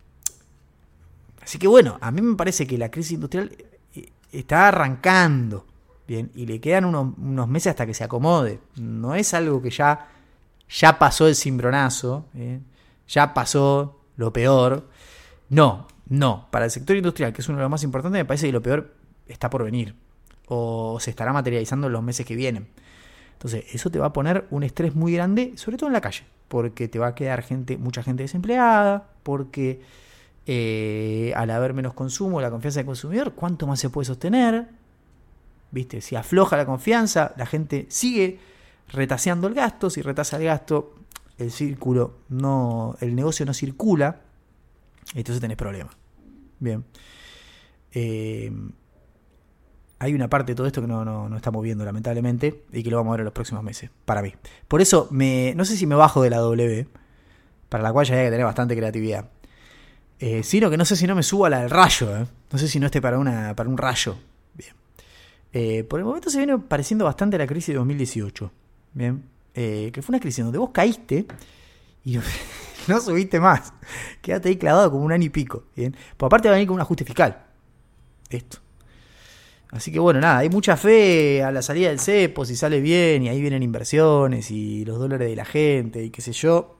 así que bueno, a mí me parece que la crisis industrial está arrancando. Bien, y le quedan unos, unos meses hasta que se acomode. No es algo que ya, ya pasó el cimbronazo, ¿eh? Ya pasó lo peor. No, no. Para el sector industrial, que es uno de los más importantes, me parece que lo peor está por venir. O se estará materializando en los meses que vienen. Entonces, eso te va a poner un estrés muy grande, sobre todo en la calle. Porque te va a quedar gente, mucha gente desempleada, porque eh, al haber menos consumo, la confianza del consumidor, ¿cuánto más se puede sostener? ¿Viste? Si afloja la confianza, la gente sigue retaseando el gasto. Si retasa el gasto, el círculo no, el negocio no circula. Entonces tenés problemas. Bien. Eh, hay una parte de todo esto que no, no, no estamos viendo, lamentablemente, y que lo vamos a ver en los próximos meses, para mí. Por eso, me, no sé si me bajo de la W, para la cual ya hay que tener bastante creatividad. Eh, sino que no sé si no me subo a la del rayo. ¿eh? No sé si no esté para, una, para un rayo. Bien. Eh, por el momento se viene pareciendo bastante a la crisis de dos mil dieciocho. Bien. Eh, que fue una crisis donde vos caíste y no subiste más. Quedaste ahí clavado como un año y pico. Bien. Por aparte va a venir con un ajuste fiscal. Esto. Así que bueno, nada, hay mucha fe a la salida del cepo, si sale bien, y ahí vienen inversiones y los dólares de la gente y qué sé yo.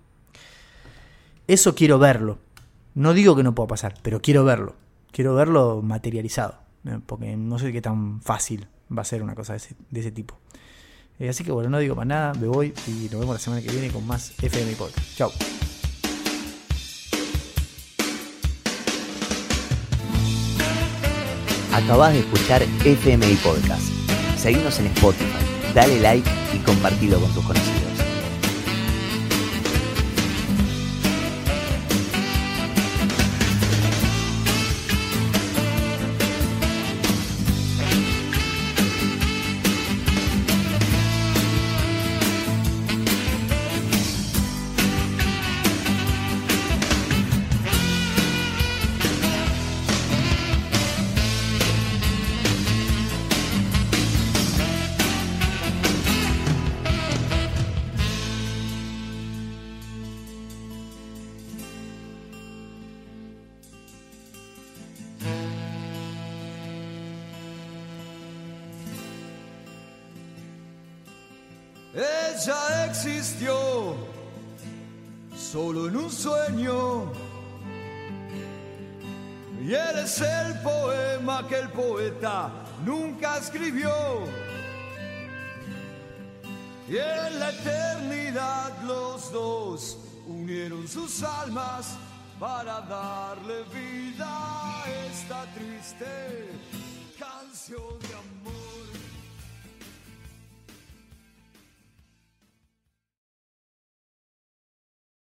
Eso quiero verlo. No digo que no pueda pasar, pero quiero verlo. Quiero verlo materializado. Porque no sé qué tan fácil va a ser una cosa de ese, de ese tipo. Eh, así que bueno, no digo más nada, me voy y nos vemos la semana que viene con más F M Podcast. Chau. Acabás de escuchar F M I Podcast. Seguinos en Spotify, dale like y compartilo con tus conocidos. Ella existió solo en un sueño, y él es el poema que el poeta nunca escribió. Y en la eternidad los dos unieron sus almas para darle vida a esta triste canción de amor.